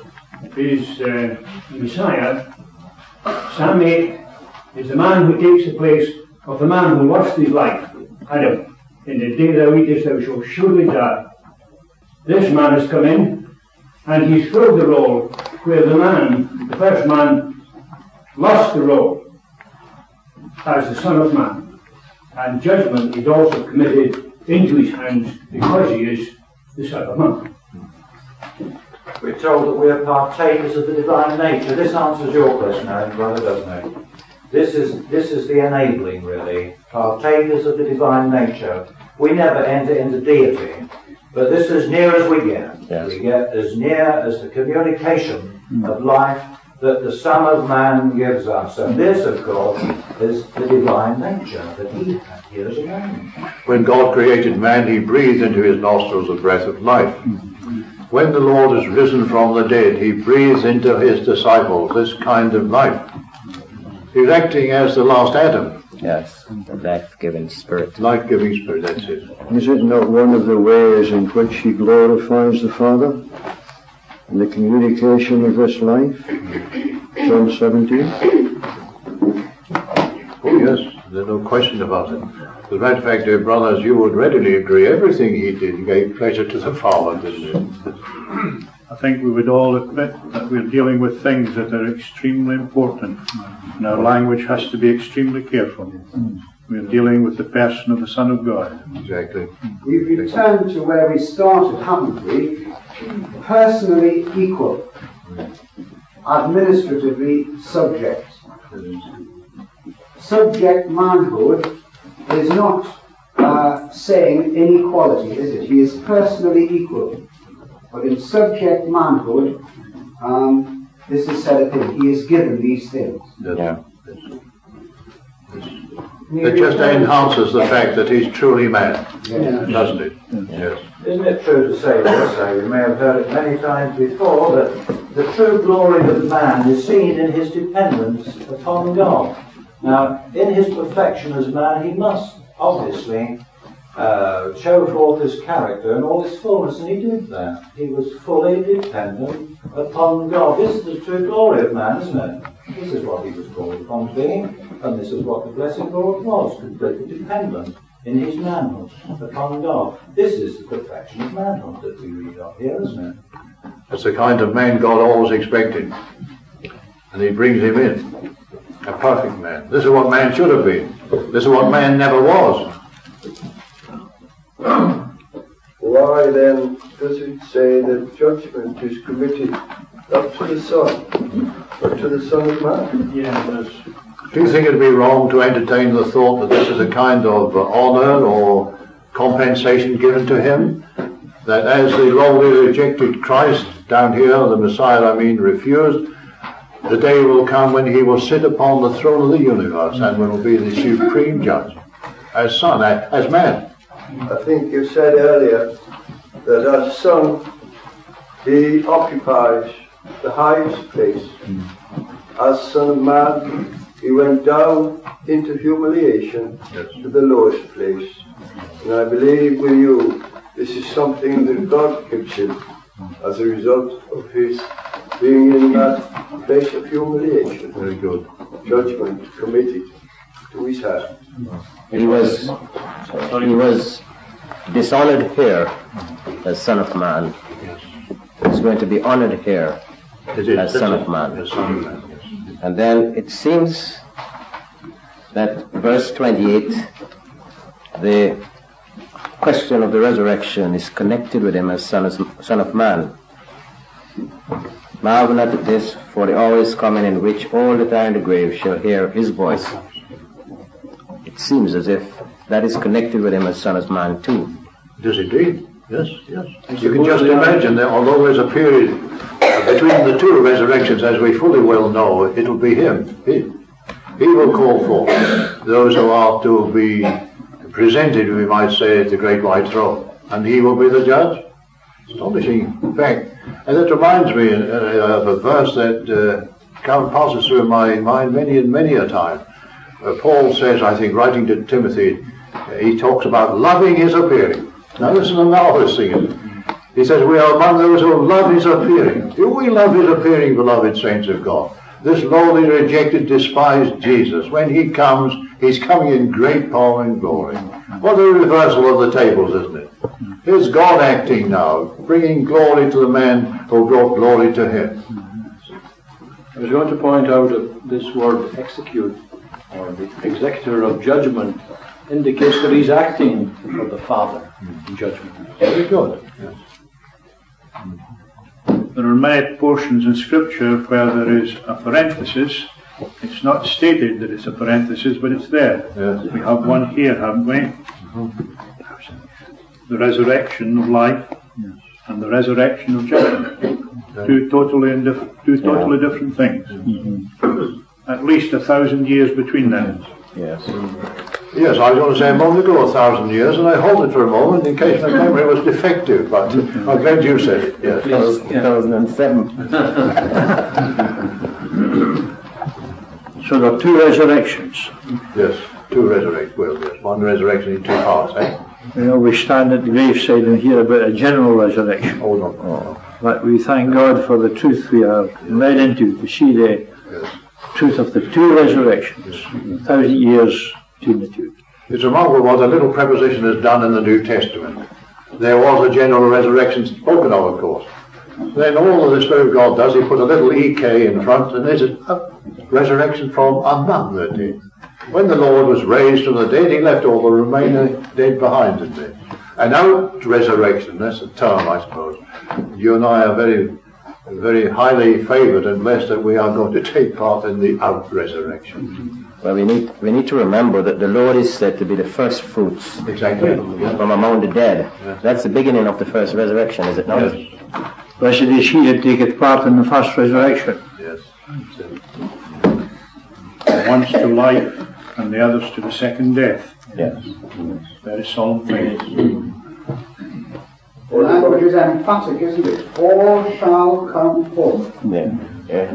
is uh, Messiah. Psalm eight is the man who takes the place of the man who lost his life, Adam. In the day thou eatest, thou shalt surely die. This man has come in, and he's filled the role where the man, the first man, lost the role as the Son of Man. And judgment is also committed into his hands because he is the Son of Man. We're told that we are partakers of the divine nature. This answers your question, Aaron, brother, doesn't it? This is this is the enabling, really. Partakers of the divine nature. We never enter into deity, but this is as near as we get. Yes. We get as near as the communication of life that the Son of Man gives us. And this, of course, is the divine nature that he had here as a man. When God created man, he breathed into his nostrils the breath of life. When the Lord is risen from the dead, he breathes into his disciples this kind of life. He's acting as the last Adam. Yes, the life-giving spirit. Life-giving spirit, that's it. Is it not one of the ways in which he glorifies the Father? In the communication of this life? John seventeen? Oh yes, there's no question about it. As a matter of fact, dear brothers, you would readily agree everything he did gave pleasure to the Father, didn't it? I think we would all admit that we're dealing with things that are extremely important, and our language has to be extremely careful. We're dealing with the person of the Son of God. Exactly. We've returned to where we started, haven't we? Personally equal, administratively subject. Subject manhood is not uh, saying inequality, is it? He is personally equal. But in subject manhood, um, this is said of him. He is given these things. Yeah. It just enhances the fact that he's truly man, Yeah. doesn't it? Yes. Isn't it true to say also, you may have heard it many times before, that the true glory of man is seen in his dependence upon God. Now, in his perfection as man, he must obviously uh, show forth his character and all his fullness, and he did that. He was fully dependent upon God. This is the true glory of man, isn't it? This is what he was called upon being, and this is what the blessed Lord was, completely dependent in his manhood upon God. This is the perfection of manhood that we read of here, isn't it? That's the kind of man God always expected. And he brings him in. A perfect man. This is what man should have been. This is what man never was. Why then does it say that judgment is committed not to the Son, but to the Son of Man? Yeah, it does. Do you think it'd be wrong to entertain the thought that this is a kind of uh, honour or compensation given to him? That as the lowly rejected Christ down here, the Messiah I mean, refused, the day will come when he will sit upon the throne of the universe and will be the supreme judge, as Son, as man. I think you said earlier that as Son, he occupies the highest place. As Son of Man, he went down into humiliation yes. to the lowest place. And I believe with you, this is something that God gives him as a result of his being in that place of humiliation. Very good. Judgment committed to his hand. He was, he was dishonored here as Son of Man. He's going to be honored here as Son of Man. And then it seems that verse twenty-eight, the question of the resurrection is connected with him as Son of, son of Man. Marvel not at this, for the hour is coming in which all that are in the grave shall hear his voice. It seems as if that is connected with him as Son of Man too. It is indeed. Yes, yes. You can just imagine that although there's a period between the two resurrections, as we fully well know, it'll be him. He, he will call forth those who are to be presented, we might say, at the great white throne. And he will be the judge. Astonishing fact. And that reminds me of a verse that uh, passes through my mind many and many a time. Uh, Paul says, I think, writing to Timothy, uh, he talks about loving his appearing. Now listen to the marvelous thing. He says, we are among those who love his appearing. Do we love his appearing, beloved saints of God? This lowly, rejected, despised Jesus, when he comes, he's coming in great power and glory. What a reversal of the tables, isn't it? Here's God acting now, bringing glory to the man who brought glory to him. I was going to point out that this word execute, or the executor of judgment, indicates that he's acting for the Father in judgment. Very good. Yes. There are many portions in Scripture where there is a parenthesis. It's not stated that it's a parenthesis, but it's there. Yes. We have one here, haven't we? Mm-hmm. The resurrection of life yes. and the resurrection of judgment. Okay. Two totally indif- two totally yeah. different things. Mm-hmm. At least a thousand years between them. Yes. Yes, I was going to say a moment ago a thousand years, and I halted for a moment in case my memory was defective, but I'm glad you said it. Yes. two thousand seven. So there are two resurrections. Yes, two resurrections. Well, yes, one resurrection in two parts, eh? You know, we stand at the graveside and hear about a general resurrection. Oh, no. Oh. But we thank God for the truth we are led into, to see the yes. truth of the two resurrections, yes. a thousand years between the two. It's remarkable what a little preposition has done in the New Testament. There was a general resurrection spoken of, of course. Then all that the Spirit of God does, he put a little E K in front, and there's a resurrection from another day. When the Lord was raised from the dead, he left all the remaining dead behind him. An out resurrection, that's a term, I suppose. You and I are very, very highly favoured and blessed that we are going to take part in the out resurrection. Well, we need we need to remember that the Lord is said to be the first fruits exactly. from among the dead. Yes. That's the beginning of the first resurrection, is it not? Yes. Blessed is he that taketh part in the first resurrection. Yes. Once to life and the others to the second death. Yes. Very solemn things. The language is emphatic, isn't it? All shall come forth. Yeah. Yeah.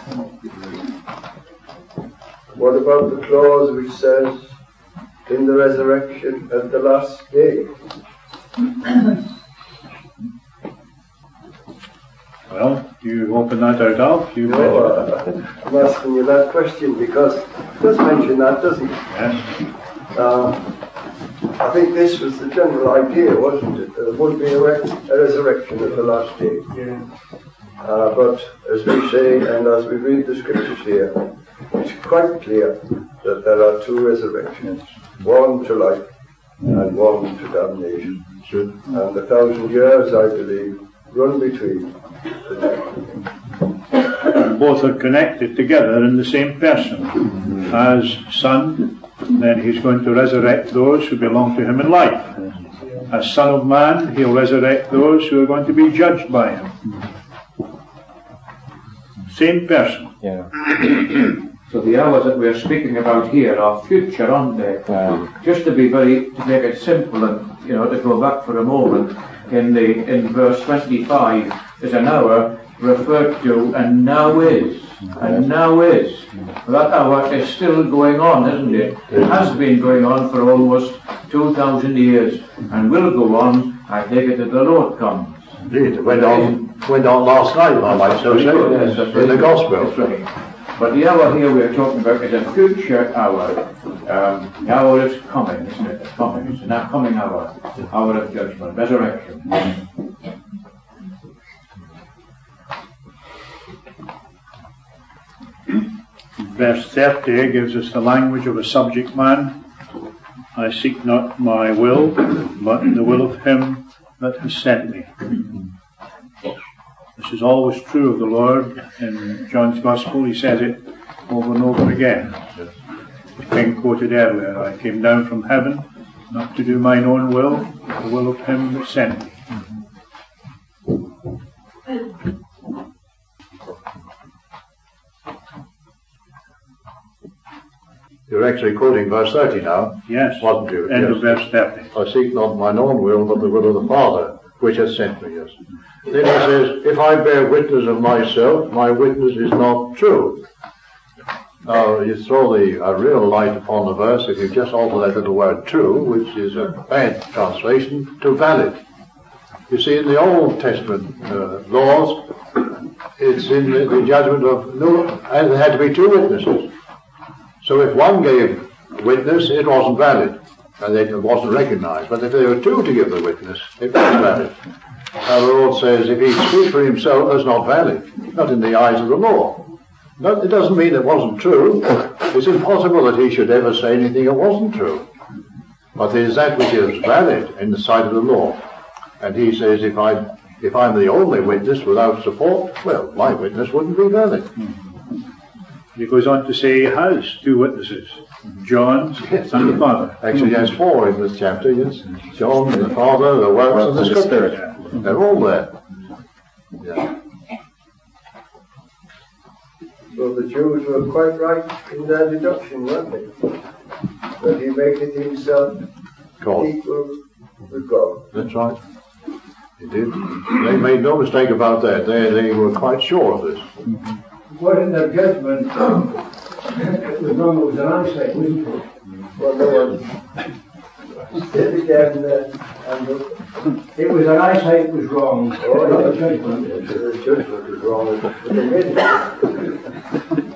What about the clause which says, in the resurrection at the last day? Well, you open that out, Alf. You no, uh, I'm asking you that question because it does mention that, doesn't it? Yes. Uh, I think this was the general idea, wasn't it? That there would be a, re- a resurrection at the last day. Yeah. Uh, but as we say, and as we read the scriptures here, it's quite clear that there are two resurrections, one to life and one to damnation. Should. And a thousand years, I believe, run between. And both are connected together in the same person. As Son, then he's going to resurrect those who belong to him in life. As Son of Man, he'll resurrect those who are going to be judged by him. Same person. Yeah. So the hours that we're speaking about here are future, aren't they? Um, Just to be very, to make it simple and, you know, to go back for a moment, in the, in verse twenty-five, is an hour referred to, and now is, and now is. That hour is still going on, isn't it? It has been going on for almost two thousand years, and will go on, I take it, till the Lord comes. Indeed, it went on, went on last night, I might so say, Yes, that's in the right. Gospel. That's right. But the hour here we're talking about is a future hour. Um, the hour is coming, isn't it? It's coming. It's an coming hour. The hour of judgment, resurrection. Verse thirty gives us the language of a subject man. I seek not my will, but the will of him that has sent me. This is always true of the Lord. In John's Gospel, he says it over and over again. The king quoted earlier, I came down from heaven, not to do mine own will, but the will of him that sent me. You're actually quoting verse thirty now. Yes. Wasn't you? End Yes. of verse thirty. I seek not mine own will, but the will of the Father, which has sent me, yes. Then he says, if I bear witness of myself, my witness is not true. Now, you throw the a real light upon the verse if you just alter that little word true, which is a bad translation, to valid. You see, in the Old Testament uh, laws, it's in the, the judgment of, no, and there had to be two witnesses. So if one gave witness, it wasn't valid, and it wasn't recognized. But if there were two to give the witness, it was valid. Now the Lord says, if he speaks for himself, that's not valid, not in the eyes of the law. But it doesn't mean it wasn't true. It's impossible that he should ever say anything that wasn't true. But it is that which is valid in the sight of the law. And he says, if, I, if I'm the only witness without support, well, my witness wouldn't be valid. He goes on to say he has two witnesses, John Yes. and the Father. Actually, he has four in this chapter, yes. John, the Father, the works, and the Scripture. They're all there. Yeah. So the Jews were quite right in their deduction, weren't they? That he maketh himself God. equal with God. That's right. He did. They made no mistake about that. They, they were quite sure of this. What in their judgment, it was wrong, it was an eyesight, wasn't it? Well, no one said again, uh, and the, It was an eyesight was wrong, Oh, not yeah. the judgment. the judgment was wrong with the made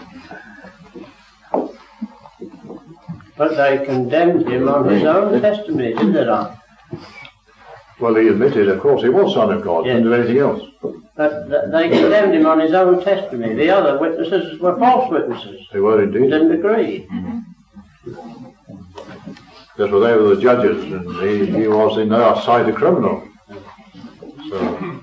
But they condemned him on his own testimony, didn't they not? Well, he admitted, of course, he was Son of God. Yes. Couldn't do anything else. But th- they condemned him on his own testimony. The other witnesses were false witnesses. They were indeed. Didn't agree. Yes, well, they were the judges, and he, he was in their sight a criminal. So,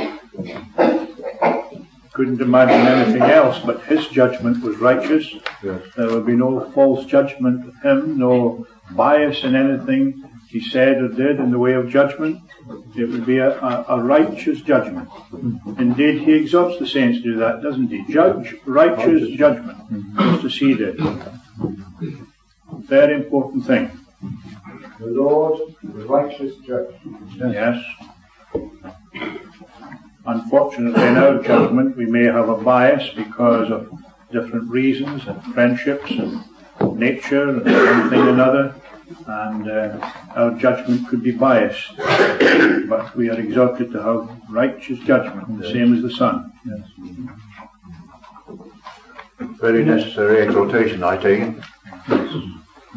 Couldn't imagine anything else, but his judgment was righteous. yes. There would be no false judgment of him, no bias in anything he said or did in the way of judgment. It would be a, a, a righteous judgment. Indeed, he exhorts the saints to do that, doesn't he? Judge righteous judgment, just as he did. Very important thing. The Lord, the righteous judge. Yes. Unfortunately, in our judgment, we may have a bias because of different reasons and friendships and nature and one thing and another, and uh, our judgment could be biased. But we are exhorted to have righteous judgment, the same as the Son. Yes. Very necessary exhortation, I take it.